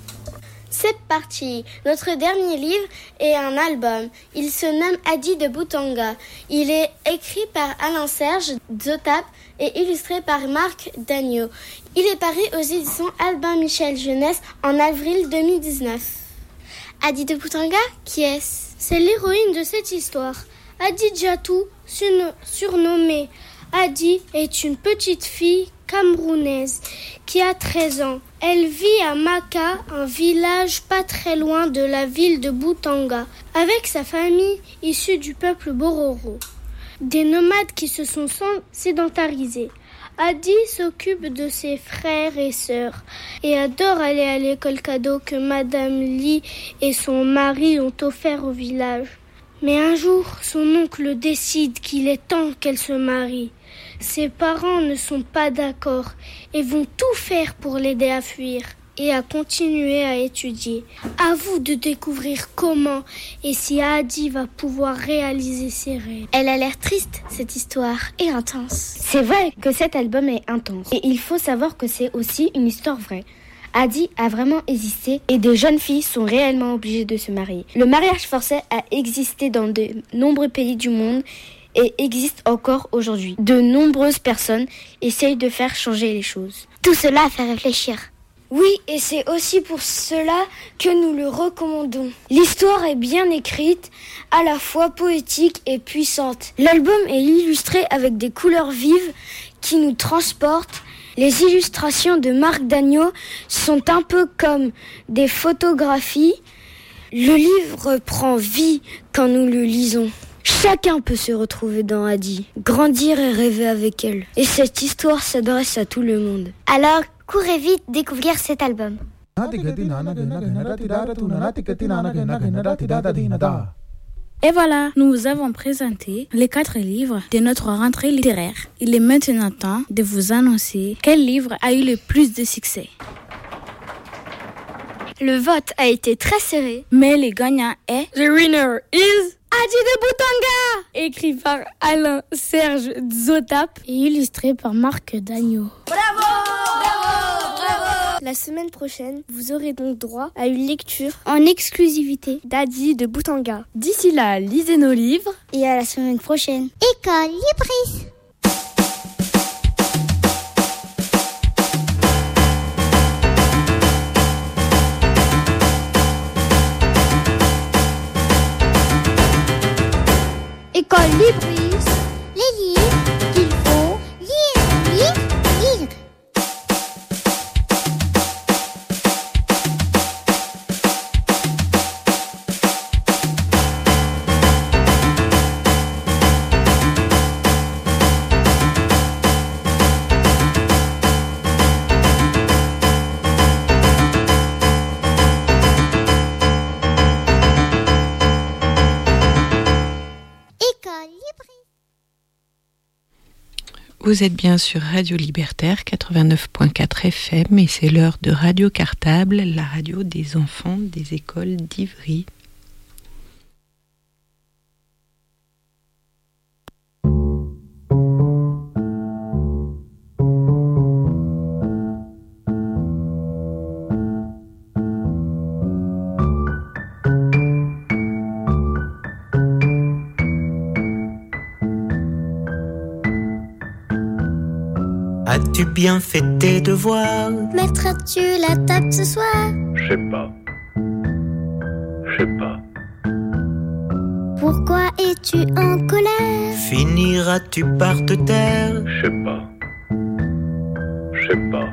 C'est parti. Notre dernier livre est un album. Il se nomme Adi de Boutanga. Il est écrit par Alain-Serge Zotap et illustré par Marc Dagneau. Il est paru aux éditions Albin Michel Jeunesse en avril deux mille dix-neuf. Adi de Boutanga, qui est-ce ? C'est l'héroïne de cette histoire. Adi Djatou, surnommée Adi, est une petite fille camerounaise qui a treize ans. Elle vit à Maka, un village pas très loin de la ville de Boutanga, avec sa famille issue du peuple Bororo, des nomades qui se sont sédentarisés. Adi s'occupe de ses frères et sœurs et adore aller à l'école cadeau que Madame Lee et son mari ont offert au village. Mais un jour, son oncle décide qu'il est temps qu'elle se marie. Ses parents ne sont pas d'accord et vont tout faire pour l'aider à fuir et à continuer à étudier. À vous de découvrir comment et si Adi va pouvoir réaliser ses rêves. Elle a l'air triste, cette histoire, et intense. C'est vrai que cet album est intense et il faut savoir que c'est aussi une histoire vraie. Adi a vraiment existé et des jeunes filles sont réellement obligées de se marier. Le mariage forcé a existé dans de nombreux pays du monde et existe encore aujourd'hui. De nombreuses personnes essayent de faire changer les choses. Tout cela fait réfléchir. Oui, et c'est aussi pour cela que nous le recommandons. L'histoire est bien écrite, à la fois poétique et puissante. L'album est illustré avec des couleurs vives qui nous transportent. Les illustrations de Marc Dagneau sont un peu comme des photographies. Le livre prend vie quand nous le lisons. Chacun peut se retrouver dans Adi, grandir et rêver avec elle. Et cette histoire s'adresse à tout le monde. Alors, courez vite découvrir cet album. Et voilà, nous vous avons présenté les quatre livres de notre rentrée littéraire. Il est maintenant temps de vous annoncer quel livre a eu le plus de succès. Le vote a été très serré, mais le gagnant est The winner is Adi de Boutanga, écrit par Alain Serge Zotap et illustré par Marc Dagneau. Bravo, bravo, bravo. La semaine prochaine, vous aurez donc droit à une lecture en exclusivité d'Adi de Boutanga. D'ici là, lisez nos livres et à la semaine prochaine. École Libris. École Libris, les livres qu'il faut lire, lire, lire. Vous êtes bien sur Radio Libertaire quatre-vingt-neuf point quatre F M et c'est l'heure de Radio Cartable, la radio des enfants des écoles d'Ivry. As-tu bien fait tes devoirs? Mettras-tu la table ce soir? Je sais pas. Je sais pas. Pourquoi es-tu en colère? Finiras-tu par te taire? Je sais pas. Je sais pas.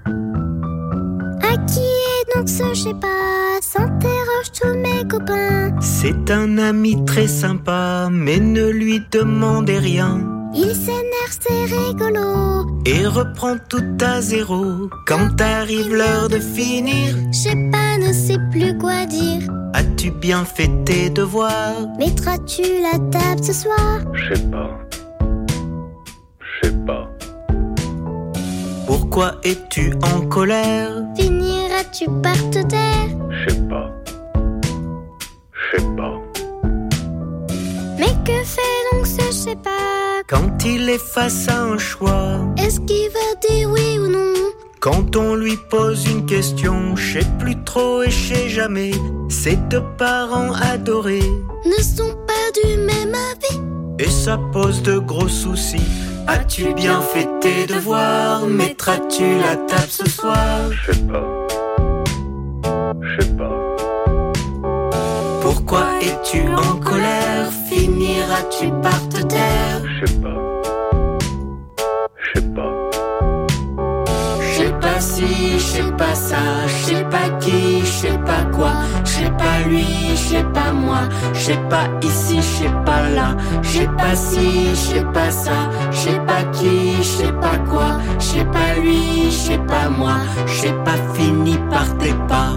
À qui est donc ce je sais pas? S'interroge tous mes copains. C'est un ami très sympa, mais ne lui demandez rien. Il s'énerve, c'est rigolo. Et reprend tout à zéro quand arrive l'heure de finir. Je sais pas, ne sais plus quoi dire. As-tu bien fait tes devoirs? Mettras-tu la table ce soir? Je sais pas. Je sais pas. Pourquoi es-tu en colère? Finiras-tu par te taire? Je sais pas. Je sais pas. Mais que fait donc ce je sais pas? Quand il est face à un choix, est-ce qu'il va dire oui ou non? Quand on lui pose une question, je sais plus trop et je sais jamais. Ses deux parents adorés ne sont pas du même avis et ça pose de gros soucis. As-tu bien fait tes devoirs? Mettras-tu la table ce soir? Je sais pas. Je sais pas. Pourquoi es-tu en colère? Finiras-tu par te taire? Je sais pas. Je sais pas. Je sais pas si, je sais pas ça, je sais pas qui, je sais pas quoi, je sais pas lui, je sais pas moi, je sais pas ici, je sais pas là, je sais pas si, je sais pas ça, je sais pas qui, je sais pas quoi, je sais pas lui, je sais pas moi, je sais pas fini par tes pas.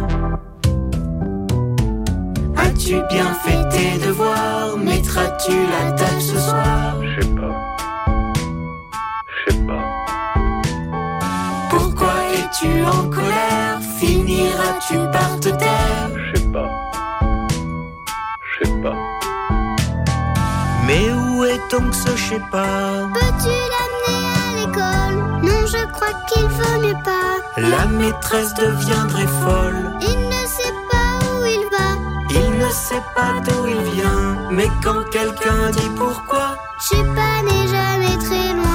As-tu bien fait tes devoirs? Mettras-tu la table ce soir? Je sais pas. Je sais pas. Pourquoi es-tu en colère? Finiras-tu par te taire? Je sais pas. Je sais pas. Mais où est donc ce je sais pas? Peux-tu l'amener à l'école? Non, je crois qu'il vaut mieux pas. La maîtresse deviendrait folle. Il ne sait pas où il va. Il ne sait pas d'où il vient. Mais quand quelqu'un dit pourquoi, je sais pas, n'est jamais très loin.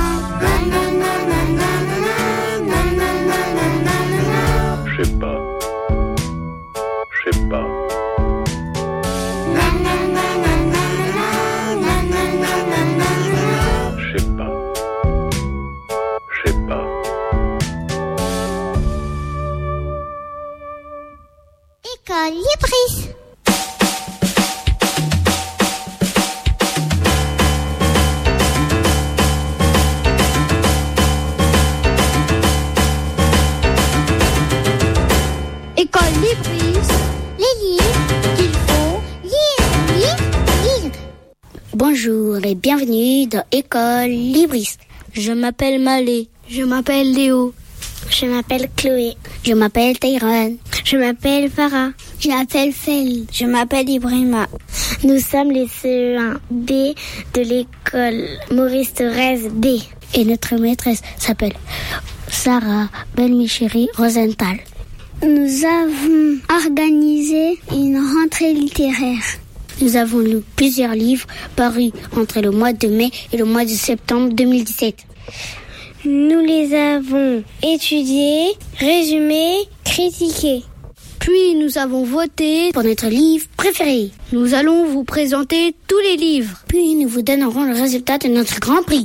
Je sais pas. Je sais pas. Je sais pas. Je sais pas. École Libris. Bonjour et bienvenue dans École Libris. Je m'appelle Malé. Je m'appelle Léo. Je m'appelle Chloé. Je m'appelle Tayran. Je m'appelle Farah. Je m'appelle Fel. Je m'appelle Ibrahima. Nous sommes les C E un B de l'école Maurice Thorez B. Et notre maîtresse s'appelle Sarah Belmicheri Rosenthal. Nous avons organisé une rentrée littéraire. Nous avons lu plusieurs livres parus entre le mois de mai et le mois de septembre deux mille dix-sept. Nous les avons étudiés, résumés, critiqués. Puis nous avons voté pour notre livre préféré. Nous allons vous présenter tous les livres. Puis nous vous donnerons le résultat de notre grand prix.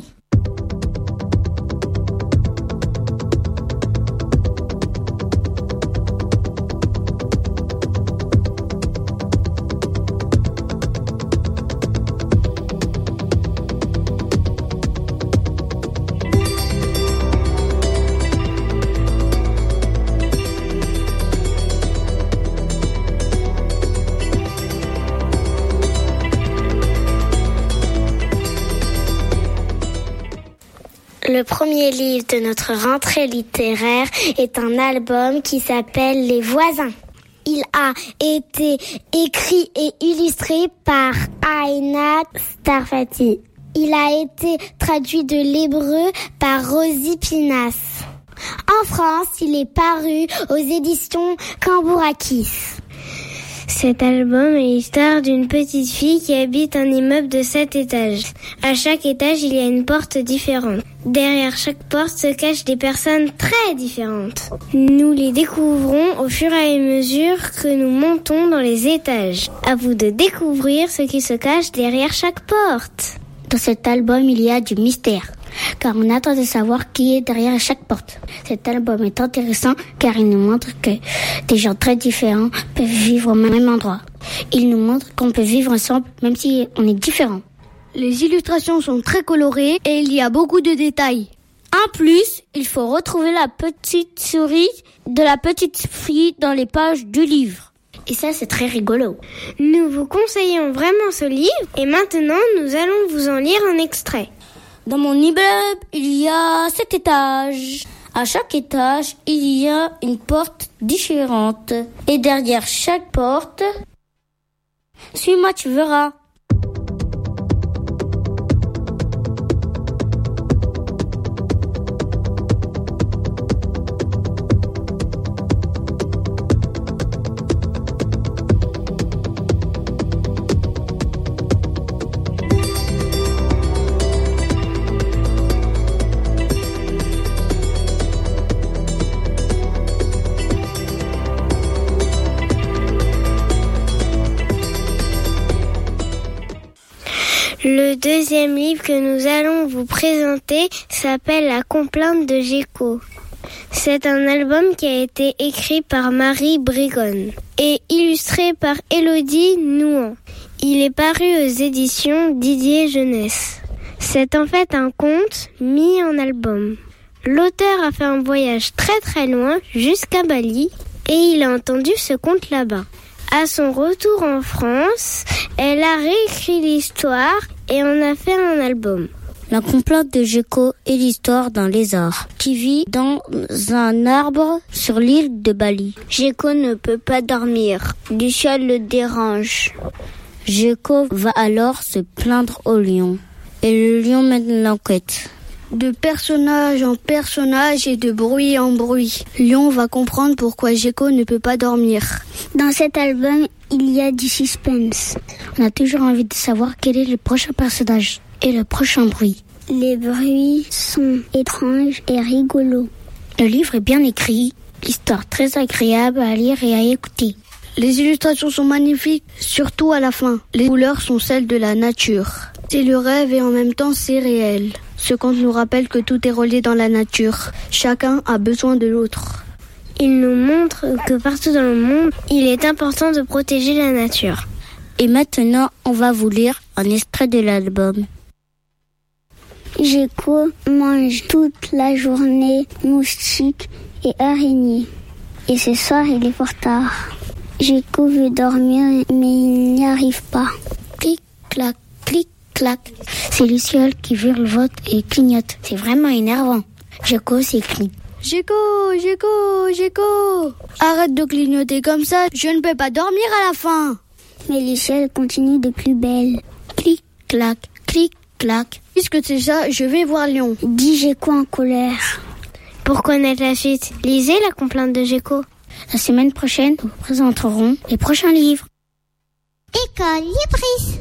Le premier livre de notre rentrée littéraire est un album qui s'appelle Les Voisins. Il a été écrit et illustré par Aina Starfati. Il a été traduit de l'hébreu par Rosie Pinas. En France, il est paru aux éditions Cambourakis. Cet album est l'histoire d'une petite fille qui habite un immeuble de sept étages. À chaque étage, il y a une porte différente. Derrière chaque porte se cachent des personnes très différentes. Nous les découvrons au fur et à mesure que nous montons dans les étages. À vous de découvrir ce qui se cache derrière chaque porte. Dans cet album, il y a du mystère, car on attend de savoir qui est derrière chaque porte. Cet album est intéressant car il nous montre que des gens très différents peuvent vivre au même endroit. Il nous montre qu'on peut vivre ensemble même si on est différents. Les illustrations sont très colorées et il y a beaucoup de détails. En plus, il faut retrouver la petite souris de la petite fille dans les pages du livre. Et ça, c'est très rigolo. Nous vous conseillons vraiment ce livre et maintenant, nous allons vous en lire un extrait. Dans mon immeuble, il y a sept étages. À chaque étage, il y a une porte différente. Et derrière chaque porte, suis-moi, tu verras. Le deuxième livre que nous allons vous présenter s'appelle La complainte de Géco. C'est un album qui a été écrit par Marie Brigonne et illustré par Élodie Nouan. Il est paru aux éditions Didier Jeunesse. C'est en fait un conte mis en album. L'auteur a fait un voyage très très loin jusqu'à Bali et il a entendu ce conte là-bas. À son retour en France, elle a réécrit l'histoire et en a fait un album. La complainte de Géco est l'histoire d'un lézard qui vit dans un arbre sur l'île de Bali. Géco ne peut pas dormir. Du ciel le dérange. Géco va alors se plaindre au lion. Et le lion mène l'enquête. De personnage en personnage et de bruit en bruit, Lion va comprendre pourquoi Géco ne peut pas dormir. Dans cet album, il y a du suspense. On a toujours envie de savoir quel est le prochain personnage et le prochain bruit. Les bruits sont étranges et rigolos. Le livre est bien écrit, l'histoire très agréable à lire et à écouter. Les illustrations sont magnifiques, surtout à la fin. Les couleurs sont celles de la nature. C'est le rêve et en même temps c'est réel. Ce conte nous rappelle que tout est relié dans la nature. Chacun a besoin de l'autre. Il nous montre que partout dans le monde, il est important de protéger la nature. Et maintenant, on va vous lire un extrait de l'album. Géco mange toute la journée moustiques et araignées. Et ce soir, il est fort tard. Géco veut dormir, mais il n'y arrive pas. Clic, clac, clic, clic-clac. C'est Luciole qui virevolte et clignote. C'est vraiment énervant. Géco s'écrie. Géco, Géco, Géco. Arrête de clignoter comme ça, je ne peux pas dormir à la fin. Mais Luciole continue de plus belle. Clic-clac, clic-clac. Puisque c'est ça, je vais voir Léon. Dit Géco en colère. Pour connaître la suite, lisez la complainte de Géco. La semaine prochaine, nous vous présenterons les prochains livres. École Libris.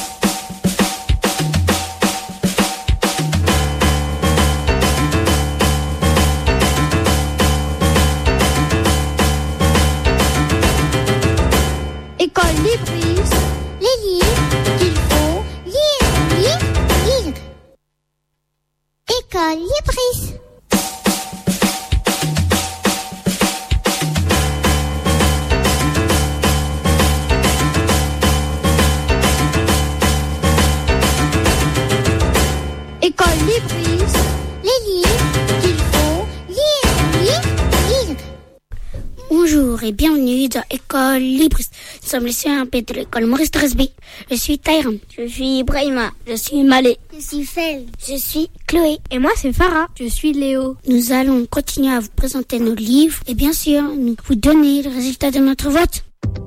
École Libris. Les livres qu'il faut lire, lire, lire. École Libris. École Libris. Les livres qu'il faut lire, lire, lire. Bonjour et bienvenue dans École Libris. Nous sommes les C un P de l'école Maurice Tresby. Je suis Tyram. Je suis Ibrahima. Je suis Malé. Je suis Fel. Je suis Chloé. Et moi c'est Farah. Je suis Léo. Nous allons continuer à vous présenter nos livres et bien sûr nous vous donner le résultat de notre vote.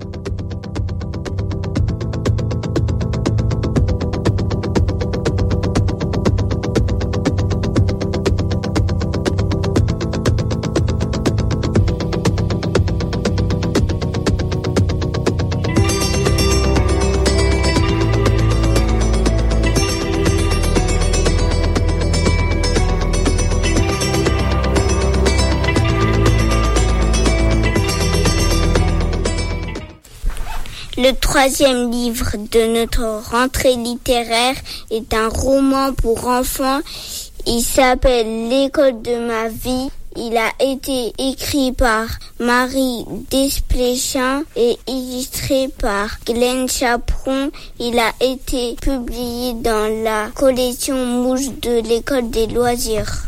Le troisième livre de notre rentrée littéraire est un roman pour enfants. Il s'appelle L'école de ma vie. Il a été écrit par Marie Desplechin et illustré par Glenn Chaperon. Il a été publié dans la collection Mouche de l'école des loisirs.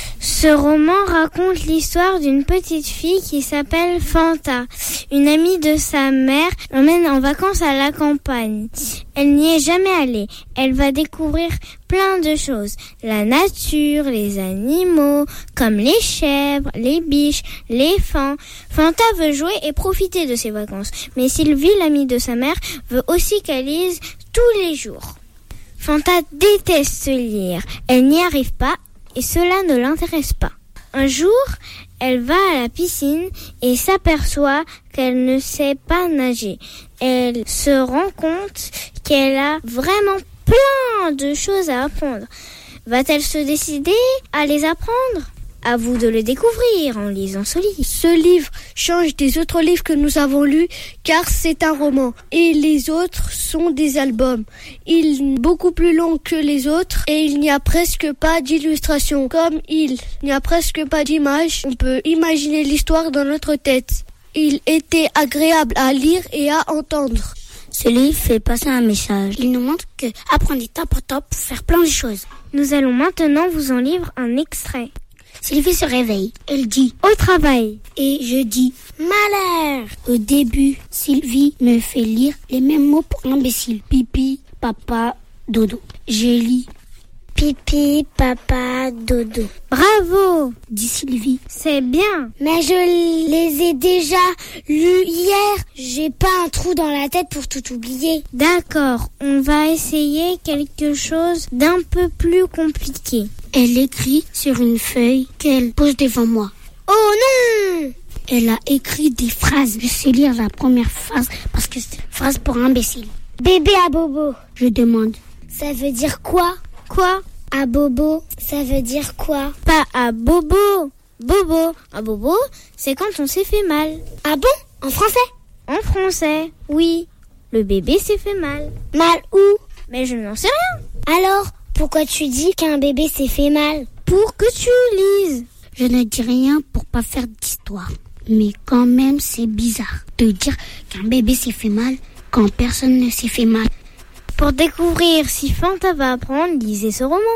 Ce roman raconte l'histoire d'une petite fille qui s'appelle Fanta. Une amie de sa mère l'emmène en vacances à la campagne. Elle n'y est jamais allée. Elle va découvrir plein de choses. La nature, les animaux, comme les chèvres, les biches, les fans. Fanta veut jouer et profiter de ses vacances. Mais Sylvie, l'amie de sa mère, veut aussi qu'elle lise tous les jours. Fanta déteste lire. Elle n'y arrive pas. Et cela ne l'intéresse pas. Un jour, elle va à la piscine et s'aperçoit qu'elle ne sait pas nager. Elle se rend compte qu'elle a vraiment plein de choses à apprendre. Va-t-elle se décider à les apprendre ? À vous de le découvrir en lisant ce livre. Ce livre change des autres livres que nous avons lus car c'est un roman et les autres sont des albums. Il est beaucoup plus long que les autres et il n'y a presque pas d'illustration. Comme il n'y a presque pas d'images, on peut imaginer l'histoire dans notre tête. Il était agréable à lire et à entendre. Ce livre fait passer un message. Il nous montre que apprendre est important pour faire plein de choses. Nous allons maintenant vous en lire un extrait. Sylvie se réveille. Elle dit « Au travail ». Et je dis « Malheur ». Au début, Sylvie me fait lire les mêmes mots pour imbécile. Pipi, papa, dodo. Je lis « Pipi, papa, dodo ». Bravo, dit Sylvie. C'est bien. Mais je les ai déjà lus hier. J'ai pas un trou dans la tête pour tout oublier. D'accord, on va essayer quelque chose d'un peu plus compliqué. Elle écrit sur une feuille qu'elle pose devant moi. Oh non! Elle a écrit des phrases. Je sais lire la première phrase parce que c'est une phrase pour imbécile. Bébé à bobo. Je demande. Ça veut dire quoi? Quoi? À bobo, ça veut dire quoi? Pas à bobo. Bobo. À bobo, c'est quand on s'est fait mal. Ah bon? En français? En français, oui. Le bébé s'est fait mal. Mal où? Mais je n'en sais rien. Alors, pourquoi tu dis qu'un bébé s'est fait mal? Pour que tu lises. Je ne dis rien pour pas faire d'histoire. Mais quand même, c'est bizarre de dire qu'un bébé s'est fait mal quand personne ne s'est fait mal. Pour découvrir si Fanta va apprendre, lisez ce roman.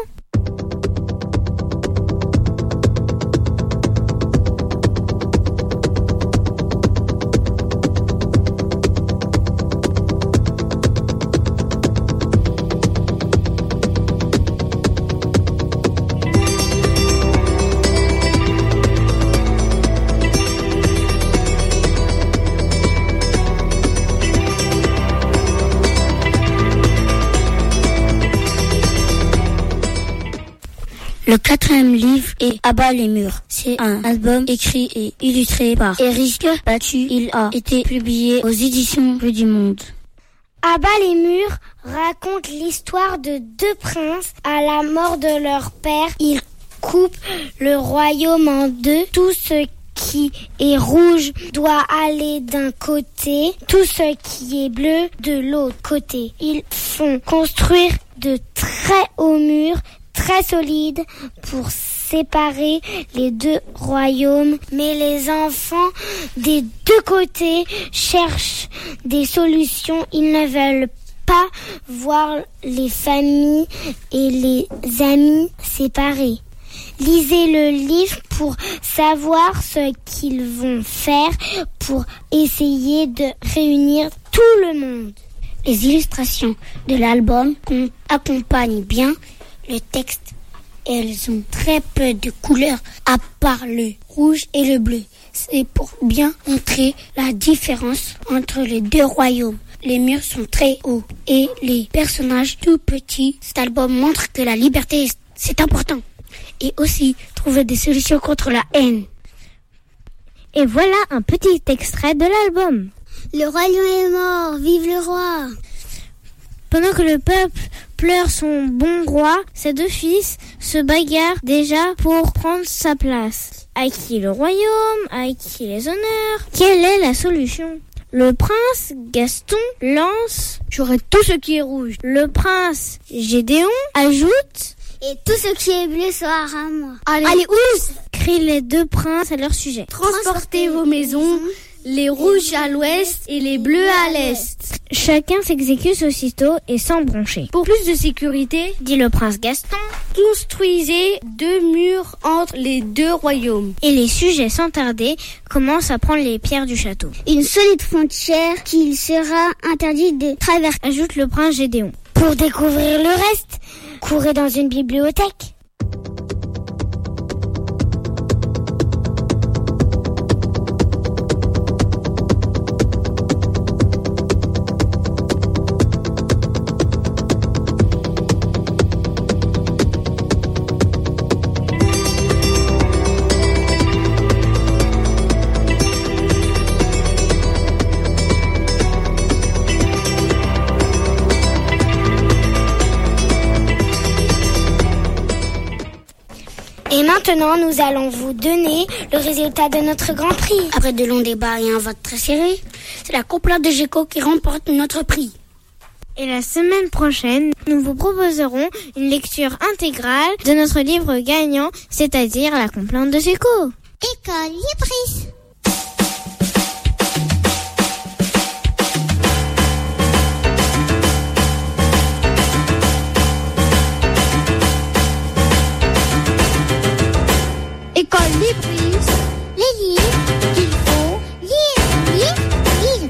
Le quatrième livre est Abat les murs. C'est un album écrit et illustré par Éric Battu. Il a été publié aux éditions Rue du Monde. Abat les murs raconte l'histoire de deux princes. À la mort de leur père, ils coupent le royaume en deux. Tout ce qui est rouge doit aller d'un côté, tout ce qui est bleu de l'autre côté. Ils font construire de très hauts murs, très solides, pour séparer les deux royaumes. Mais les enfants des deux côtés cherchent des solutions. Ils ne veulent pas voir les familles et les amis séparés. Lisez le livre pour savoir ce qu'ils vont faire pour essayer de réunir tout le monde. Les illustrations de l'album accompagnent bien le texte. Elles ont très peu de couleurs à part le rouge et le bleu. C'est pour bien montrer la différence entre les deux royaumes. Les murs sont très hauts et les personnages tout petits. Cet album montre que la liberté, c'est important. Et aussi trouver des solutions contre la haine. Et voilà un petit extrait de l'album. Le royaume est mort, vive le roi. Pendant que le peuple pleure son bon roi, ses deux fils se bagarrent déjà pour prendre sa place. À qui le royaume? À qui les honneurs? Quelle est la solution? Le prince Gaston lance « J'aurai tout ce qui est rouge ». Le prince Gédéon ajoute « Et tout ce qui est bleu sera à moi ». Allez, Allez ouf crient les deux princes à leur sujet. Transportez vos maisons, les rouges à l'ouest et les bleus à l'est. Chacun s'exécute aussitôt et sans broncher. Pour plus de sécurité, dit le prince Gaston, construisez deux murs entre les deux royaumes. Et les sujets, sans tarder, commencent à prendre les pierres du château. Une solide frontière qu'il sera interdit de traverser, ajoute le prince Gédéon. Pour découvrir le reste, courez dans une bibliothèque. Et maintenant, nous allons vous donner le résultat de notre Grand Prix. Après de longs débats et un vote très serré, c'est la Copla de Géco qui remporte notre prix. Et la semaine prochaine, nous vous proposerons une lecture intégrale de notre livre gagnant, c'est-à-dire La complainte de Géco. École Libris. École Libris, les livres qu'il faut lire, lire, lire.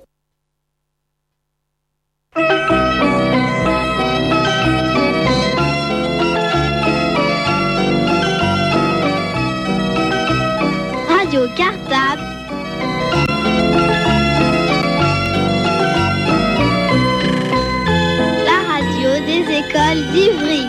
Radio Cartable. La radio des écoles d'Ivry.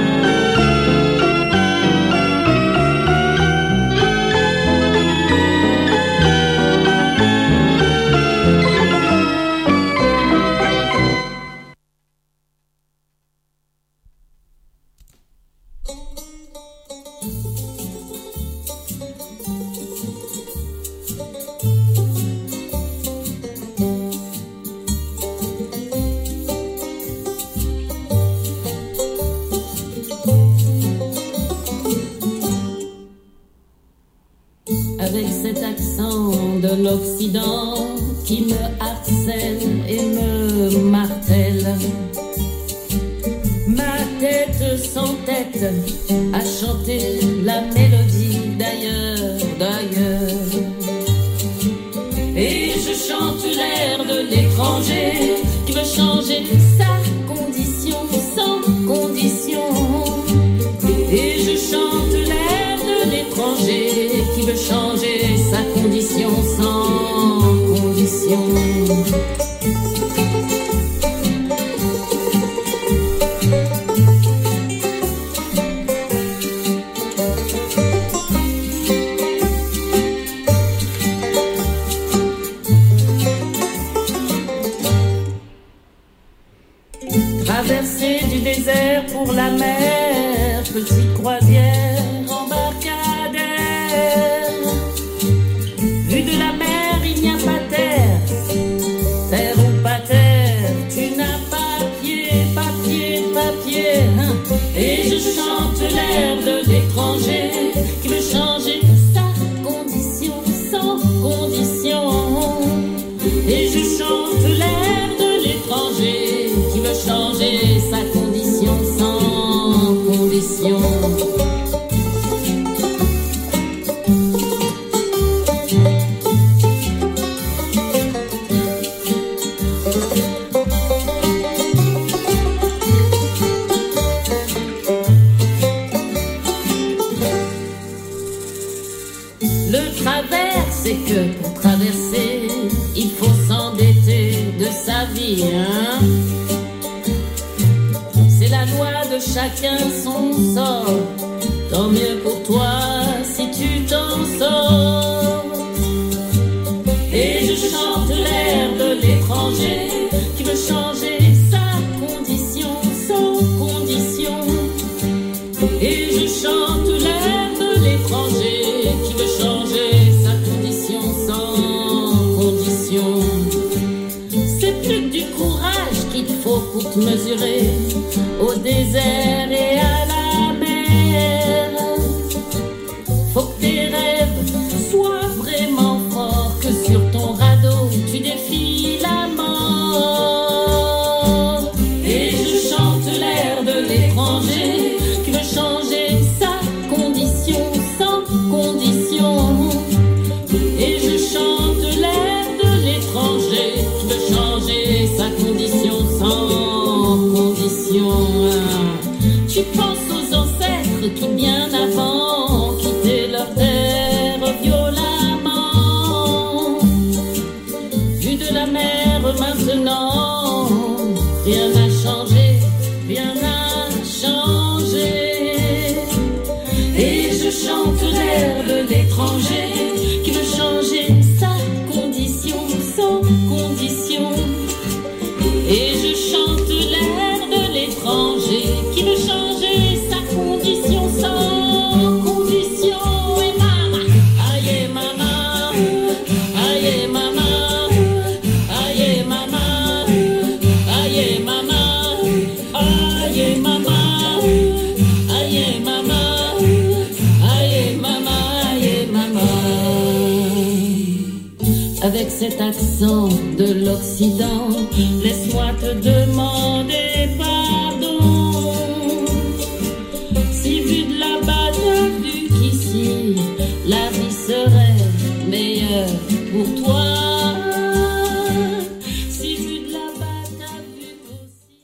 Avec cet accent de l'Occident qui me harcèle et me martèle, ma tête sans tête a chanté la mélodie d'ailleurs, d'ailleurs. Et je chante l'air de l'étranger qui veut changer sa condition sans condition. Et je chante l'air de l'étranger qui veut changer sa condition sans condition. Traversée du désert pour la mer, petite croisière embarcadère. Vue de la mer, il n'y a pas terre, terre ou pas terre, tu n'as pas pied, pas pied, pas pied, hein. Et je chante l'air de l'étranger qui veut changer sa condition sans condition. Et je chante l'air de l'étranger qui veut changer sa condition sans condition. Le travers, c'est que pour traverser, il faut s'endetter de sa vie, hein. C'est la loi de chacun son sort. Tant mieux pour toi si tu t'en sors. Et je chante l'air de l'étranger qui veut changer sa condition sans condition. Et je chante l'air de l'étranger qui veut changer sa condition sans condition. C'est plus que du courage qu'il faut pour te mesurer au désert et à la mer. Faut que tes rêves soient vraiment forts, que sur ton radeau tu défies la mort. Et je chante l'air de l'étranger qui veut changer sa condition sans condition. Et je chante l'air de l'étranger qui veut changer sa condition sans condition. Tu penses aux ancêtres qui bien avant quittaient leur terre violemment. Vu de la mer maintenant, rien n'a changé, rien n'a changé. Et je chante l'air de l'étranger qui veut changer sa condition sans condition. Et je chante l'air de l'étranger qui veut changer sa condition sans condition. Et maman, aïe maman, aïe maman, aïe maman, aïe maman, aïe maman, aïe maman, aïe maman, aïe maman. Avec cet accent de l'Occident, laisse-moi te demander pardon. Si vu de là-bas t'as vu qu'ici la vie serait meilleure pour toi. Si vu de là-bas t'as vu aussi.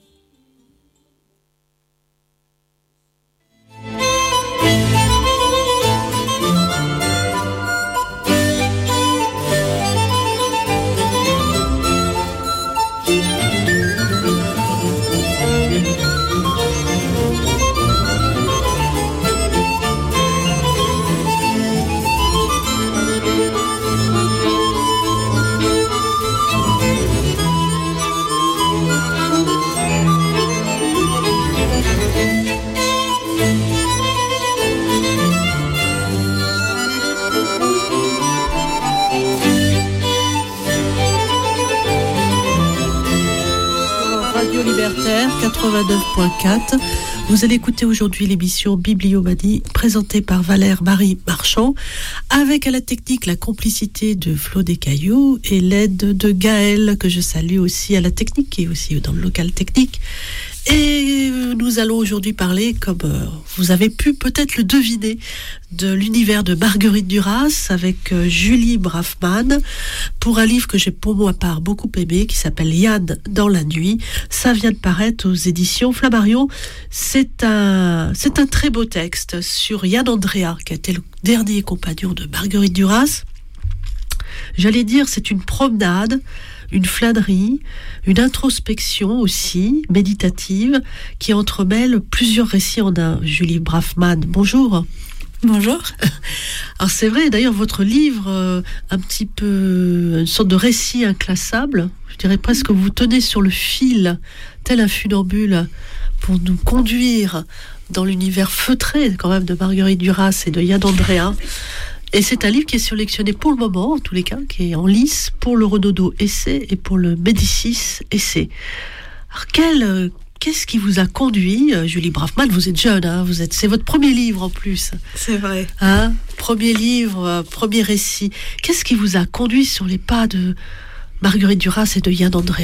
Radio Libertaire quatre-vingt-neuf point quatre. Vous allez écouter aujourd'hui l'émission Bibliomanie présentée par Valère Marie Marchand, avec à la technique la complicité de Flo Descailloux et l'aide de Gaël, que je salue aussi à la technique et aussi dans le local technique. Et nous allons aujourd'hui parler, comme euh, vous avez pu peut-être le deviner, de l'univers de Marguerite Duras avec euh, Julie Braffman, pour un livre que j'ai pour moi part beaucoup aimé, qui s'appelle Yann dans la nuit. Ça vient de paraître aux éditions Flammarion. C'est un, c'est un très beau texte sur Yann Andrea, qui a été le dernier compagnon de Marguerite Duras. J'allais dire, c'est une promenade, une flânerie, une introspection aussi, méditative, qui entremêle plusieurs récits en un. Julie Braffman, bonjour. Bonjour. Alors c'est vrai, d'ailleurs votre livre, euh, un petit peu, une sorte de récit inclassable, je dirais presque que vous tenez sur le fil, tel un funambule, pour nous conduire dans l'univers feutré quand même de Marguerite Duras et de Yann Andrea. Et c'est un livre qui est sélectionné pour le moment, en tous les cas, qui est en lice pour le Renaudot Essai et pour le Médicis Essai. Alors quel... Qu'est-ce qui vous a conduit, Julie Braffman, vous êtes jeune, hein, vous êtes, c'est votre premier livre en plus. C'est vrai. Hein, premier livre, premier récit. Qu'est-ce qui vous a conduit sur les pas de Marguerite Duras et de Yann Andrea ?